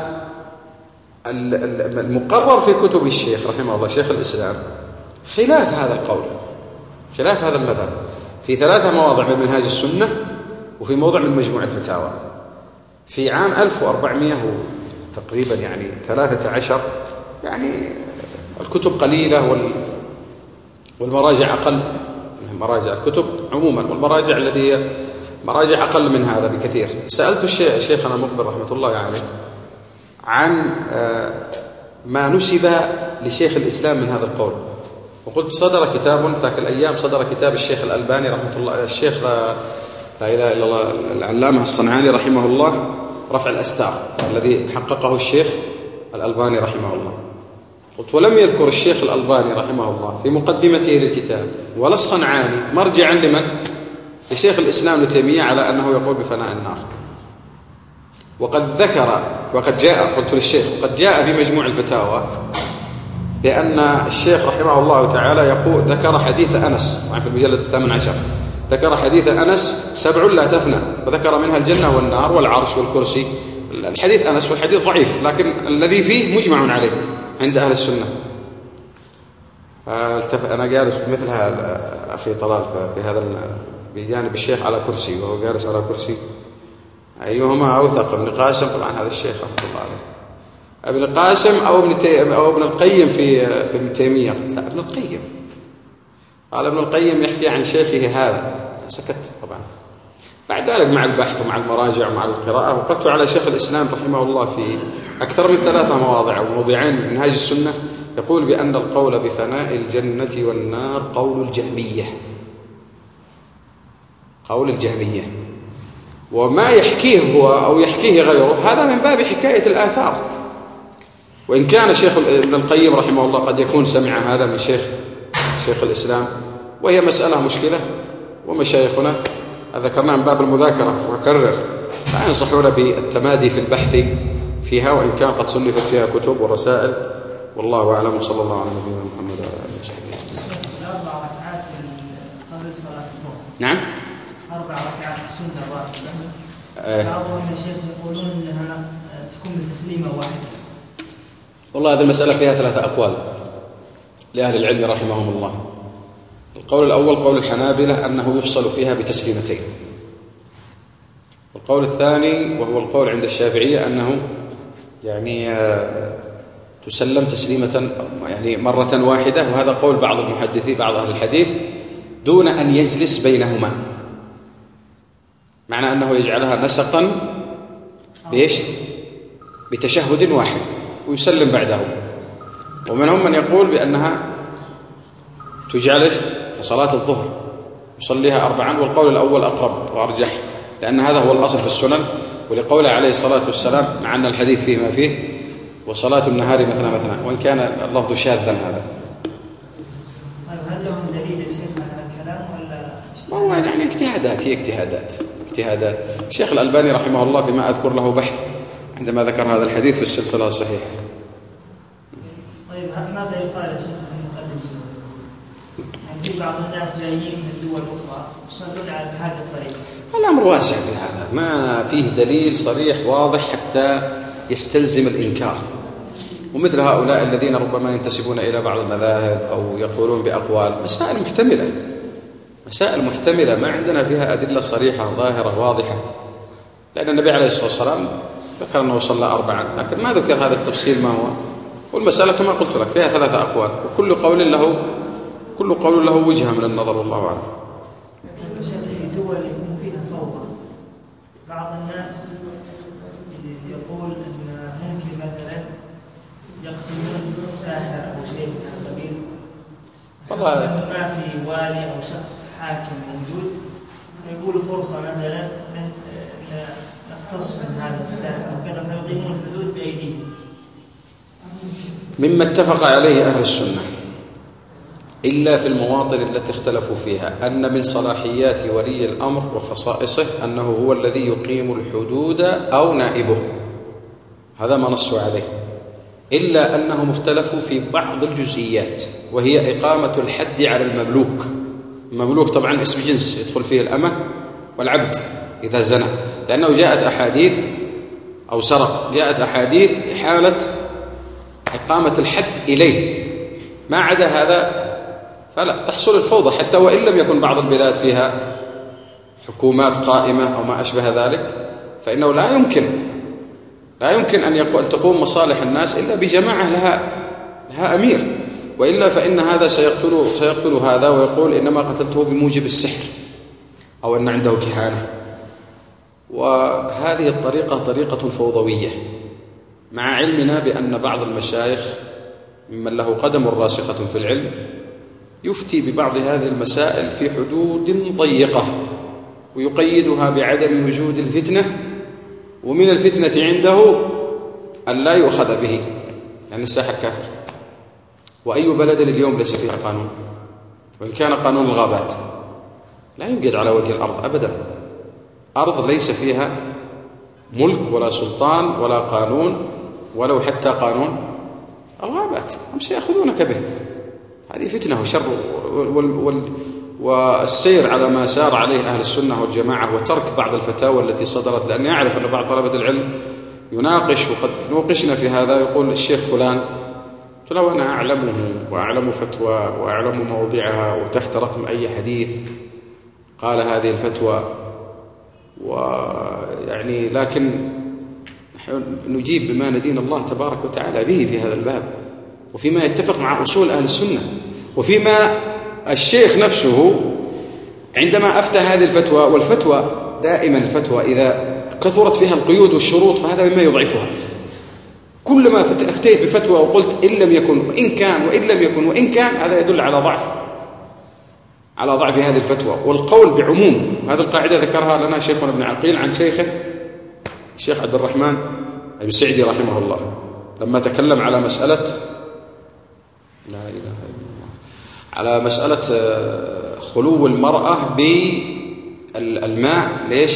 المقرر في كتب الشيخ رحمه الله شيخ الإسلام خلاف هذا القول، خلاف هذا المذهب في ثلاثة مواضع من منهاج السنة، وفي موضع من مجموع الفتاوى. في عام ألف وأربعمائة تقريبا يعني ثلاثة عشر، يعني الكتب قليلة والمراجع أقل، مراجع الكتب عموما والمراجع التي هي مراجع أقل من هذا بكثير. سألت الشيخ شيخنا مقبل رحمة الله عليه عن ما نسب لشيخ الإسلام من هذا القول، وقلت صدر كتاب ذاك الأيام صدر كتاب الشيخ الألباني رحمة الله الشيخ لا, لا إله إلا الله العلامة الصنعاني رحمه الله رفع الأستار الذي حققه الشيخ الألباني رحمه الله. قلت ولم يذكر الشيخ الألباني رحمه الله في مقدمته للكتاب ولا الصنعاني مرجعا لمن؟ لشيخ الإسلام ابن تيمية على أنه يقول بفناء النار. وقد ذكر وقد جاء قلت للشيخ وقد جاء في مجموع الفتاوى بأن الشيخ رحمه الله تعالى يقول ذكر حديث أنس في المجلد الثامن عشر، ذكر حديث أنس سبع لا تفنى، وذكر منها الجنة والنار والعرش والكرسي. الحديث أنس والحديث ضعيف، لكن الذي فيه مجمع عليه عند أهل السنة. أنا جالس بمثلها أخي طلال في هذا بجانب الشيخ على كرسي وهو جالس على كرسي، أيهما أوثق ابن قاسم؟ طبعا هذا الشيخ رحمه الله عليه ابن قاسم أو ابن تي... أو ابن القيم في في ابن تيمية. لا ابن القيم. قال ابن القيم يحكي عن شيخه هذا، سكت طبعا. بعد ذلك مع البحث ومع المراجع ومع القراءة وقفت على شيخ الإسلام رحمه الله في أكثر من ثلاثة مواضع أو موضعين من منهاج السنة يقول بأن القول بفناء الجنة والنار قول الجهمية، قول الجهمية. وما يحكيه هو أو يحكيه غيره هذا من باب حكاية الآثار، وإن كان شيخ ابن القيم رحمه الله قد يكون سمع هذا من شيخ شيخ الإسلام، وهي مسألة مشكلة. ومشايخنا ذكرناها من باب المذاكرة وأكرر فينصحون بالتمادي في البحث فيها، وإن كان قد صنفت فيها كتب ورسائل. والله أعلم، وصلى الله على نبينا محمد وعلى آله وصحبه وسلم. أربع ركعات قبل صلاة الظهر. نعم. أربع ركعات السنة الراتبة. بعضهم يا شيخ يقولون أنها تكون من تسليمة واحدة. والله هذه المسألة فيها ثلاثة أقوال لأهل العلم رحمهم الله. القول الأول قول الحنابلة أنه يفصل فيها بتسليمتين. والقول الثاني وهو القول عند الشافعية أنه يعني تسلم تسليمة يعني مرة واحدة، وهذا قول بعض المحدثين بعض أهل الحديث دون أن يجلس بينهما، معنى أنه يجعلها نسقا بإيش؟ بتشهد واحد ويسلم بعده. ومنهم من يقول بأنها تجعل كصلاة الظهر يصليها أربعا، والقول الأول أقرب وأرجح لأن هذا هو الأصل في السنن، ولقوله عليه الصلاة والسلام مع أن الحديث فيه ما فيه وصلاة النهار مثنى مثنى، وإن كان اللفظ شاذا هذا. هل لهم دليل يا شيخ على هذا الكلام ولا؟ هو يعني اجتهادات، هي اجتهادات اجتهادات. الشيخ الألباني رحمه الله فيما أذكر له بحث عندما ذكر هذا الحديث في السلسلة الصحيحة. طيب ماذا يقال يا شيخ عن المقلدين؟ يعني في بعض الناس جايين من دول أخرى يصلون على بهذا الطريقة. الأمر واسع في هذا، ما فيه دليل صريح واضح حتى يستلزم الإنكار. ومثل هؤلاء الذين ربما ينتسبون إلى بعض المذاهب أو يقولون بأقوال، مسائل محتملة مسائل محتملة ما عندنا فيها أدلة صريحة ظاهرة واضحة، لأن النبي عليه الصلاة والسلام ذكر أنه صلى أربعا، لكن ما ذكر هذا التفصيل ما هو. والمسألة كما قلت لك فيها ثلاثة أقوال، وكل قول له كل قول له وجهة من النظر، والله أعلم. في دول يكون فيها فوضى، بعض الناس يقول أن ممكن مثلا والله ما في والي أو شخص حاكم موجود يقولوا فرصة مثلا نقتص من هذا الساحر وكذا فيقيمون الحدود بأيديهم. مما اتفق عليه أهل السنة إلا في المواطن التي اختلفوا فيها أن من صلاحيات ولي الأمر وخصائصه أنه هو الذي يقيم الحدود أو نائبه، هذا ما نصوا عليه، إلا أنهم اختلفوا في بعض الجزئيات، وهي إقامة الحد على المملوك. المملوك طبعا اسم جنس يدخل فيه الأمة والعبد إذا زنى، لأنه جاءت أحاديث أو سرق، جاءت أحاديث حالة إقامة الحد إليه، ما عدا هذا فلا تحصل الفوضى، حتى وإن لم يكن بعض البلاد فيها حكومات قائمة أو ما أشبه ذلك، فإنه لا يمكن لا يمكن أن تقوم مصالح الناس إلا بجماعة لها لها أمير، وإلا فإن هذا سيقتل سيقتل هذا ويقول إنما قتلته بموجب السحر أو أن عنده كهانة. وهذه الطريقة طريقة فوضوية، مع علمنا بأن بعض المشايخ ممن له قدم راسخة في العلم يفتي ببعض هذه المسائل في حدود ضيقة ويقيدها بعدم وجود الفتنة، ومن الفتنة عنده أن لا يؤخذ به، يعني الساحر كافر. وأي بلد اليوم ليس فيها قانون، وإن كان قانون الغابات لا يوجد على وجه الأرض أبدا، أرض ليس فيها ملك ولا سلطان ولا قانون، ولو حتى قانون الغابات هم سيأخذونك به. هذه فتنة وشر، والسير على ما سار عليه أهل السنة والجماعة وترك بعض الفتاوى التي صدرت، لأني أعرف أن بعض طلبة العلم يناقش، وقد نوقشنا في هذا، يقول الشيخ فلان، قلت له أنا أعلمه وأعلم فتوى وأعلم موضعها وتحت رقم أي حديث قال هذه الفتوى، ويعني لكن نجيب بما ندين الله تبارك وتعالى به في هذا الباب، وفيما يتفق مع أصول أهل السنة، وفيما الشيخ نفسه عندما أفتى هذه الفتوى. والفتوى دائما الفتوى إذا كثرت فيها القيود والشروط فهذا مما يضعفها. كلما أفتيت بفتوى وقلت إن لم يكن وإن كان وإن لم يكن وإن كان، هذا يدل على ضعف على ضعف هذه الفتوى. والقول بعموم هذه القاعدة ذكرها لنا شيخنا ابن عقيل عن شيخه الشيخ عبد الرحمن أبي سعدي رحمه الله، لما تكلم على مسألة لا إله إلا الله على مسألة خلو المرأة بالماء، ليش؟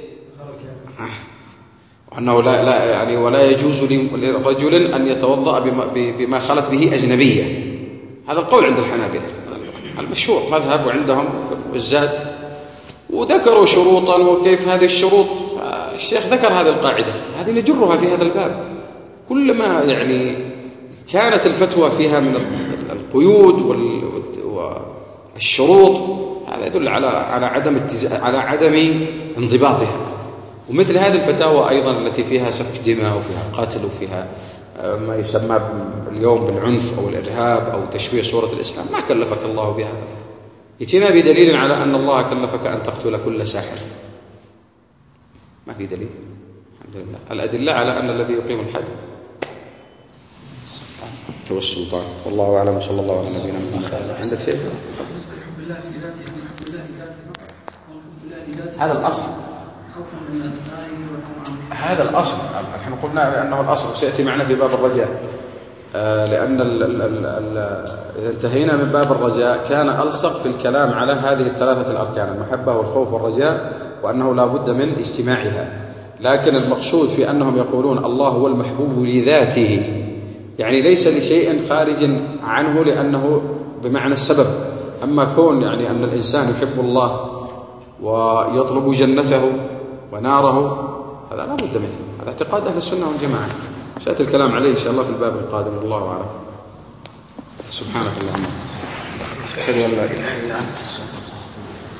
وأنه لا لا يعني ولا يجوز لرجل أن يتوضأ بما, بما خلت به أجنبية. هذا القول عند الحنابلة المشهور مذهب وعندهم في الزاد، وذكروا شروطا وكيف هذه الشروط. الشيخ ذكر هذه القاعدة، هذه نجرها في هذا الباب. كلما يعني كانت الفتوى فيها من القيود والشروط هذا يدل على على عدم على عدم انضباطها. ومثل هذه الفتاوى أيضا التي فيها سفك دماء وفيها قتل وفيها ما يسمى اليوم بالعنف أو الإرهاب أو تشويه صورة الإسلام، ما كلفك الله بهذا. يتينا بدليل على أن الله كلفك أن تقتل كل ساحر؟ ما في دليل. الحمد لله الأدلة على أن الذي يقيم الحد هو السلطان. والله أعلم وصلى الله على نبينا محمد. عندك شيء؟ هذا الأصل، هذا الأصل نحن قلنا بأنه الأصل، وسيأتي معنا في باب الرجاء، آه لأن ال ال ال ال إذا انتهينا من باب الرجاء كان ألصق في الكلام على هذه الثلاثة الأركان، المحبة والخوف والرجاء، وأنه لا بد من اجتماعها. لكن المقصود في أنهم يقولون الله هو المحبوب لذاته، يعني ليس لشيء خارج عنه لأنه بمعنى السبب. أما كون يعني أن الإنسان يحب الله ويطلب جنته وناره هذا لا بد منه، هذا اعتقاد أهل السنة والجماعة. سيأتي الكلام عليه إن شاء الله في الباب القادم. والله أعلم. سبحانك اللهم وبحمدك أشهد أن لا إله إلا أنت.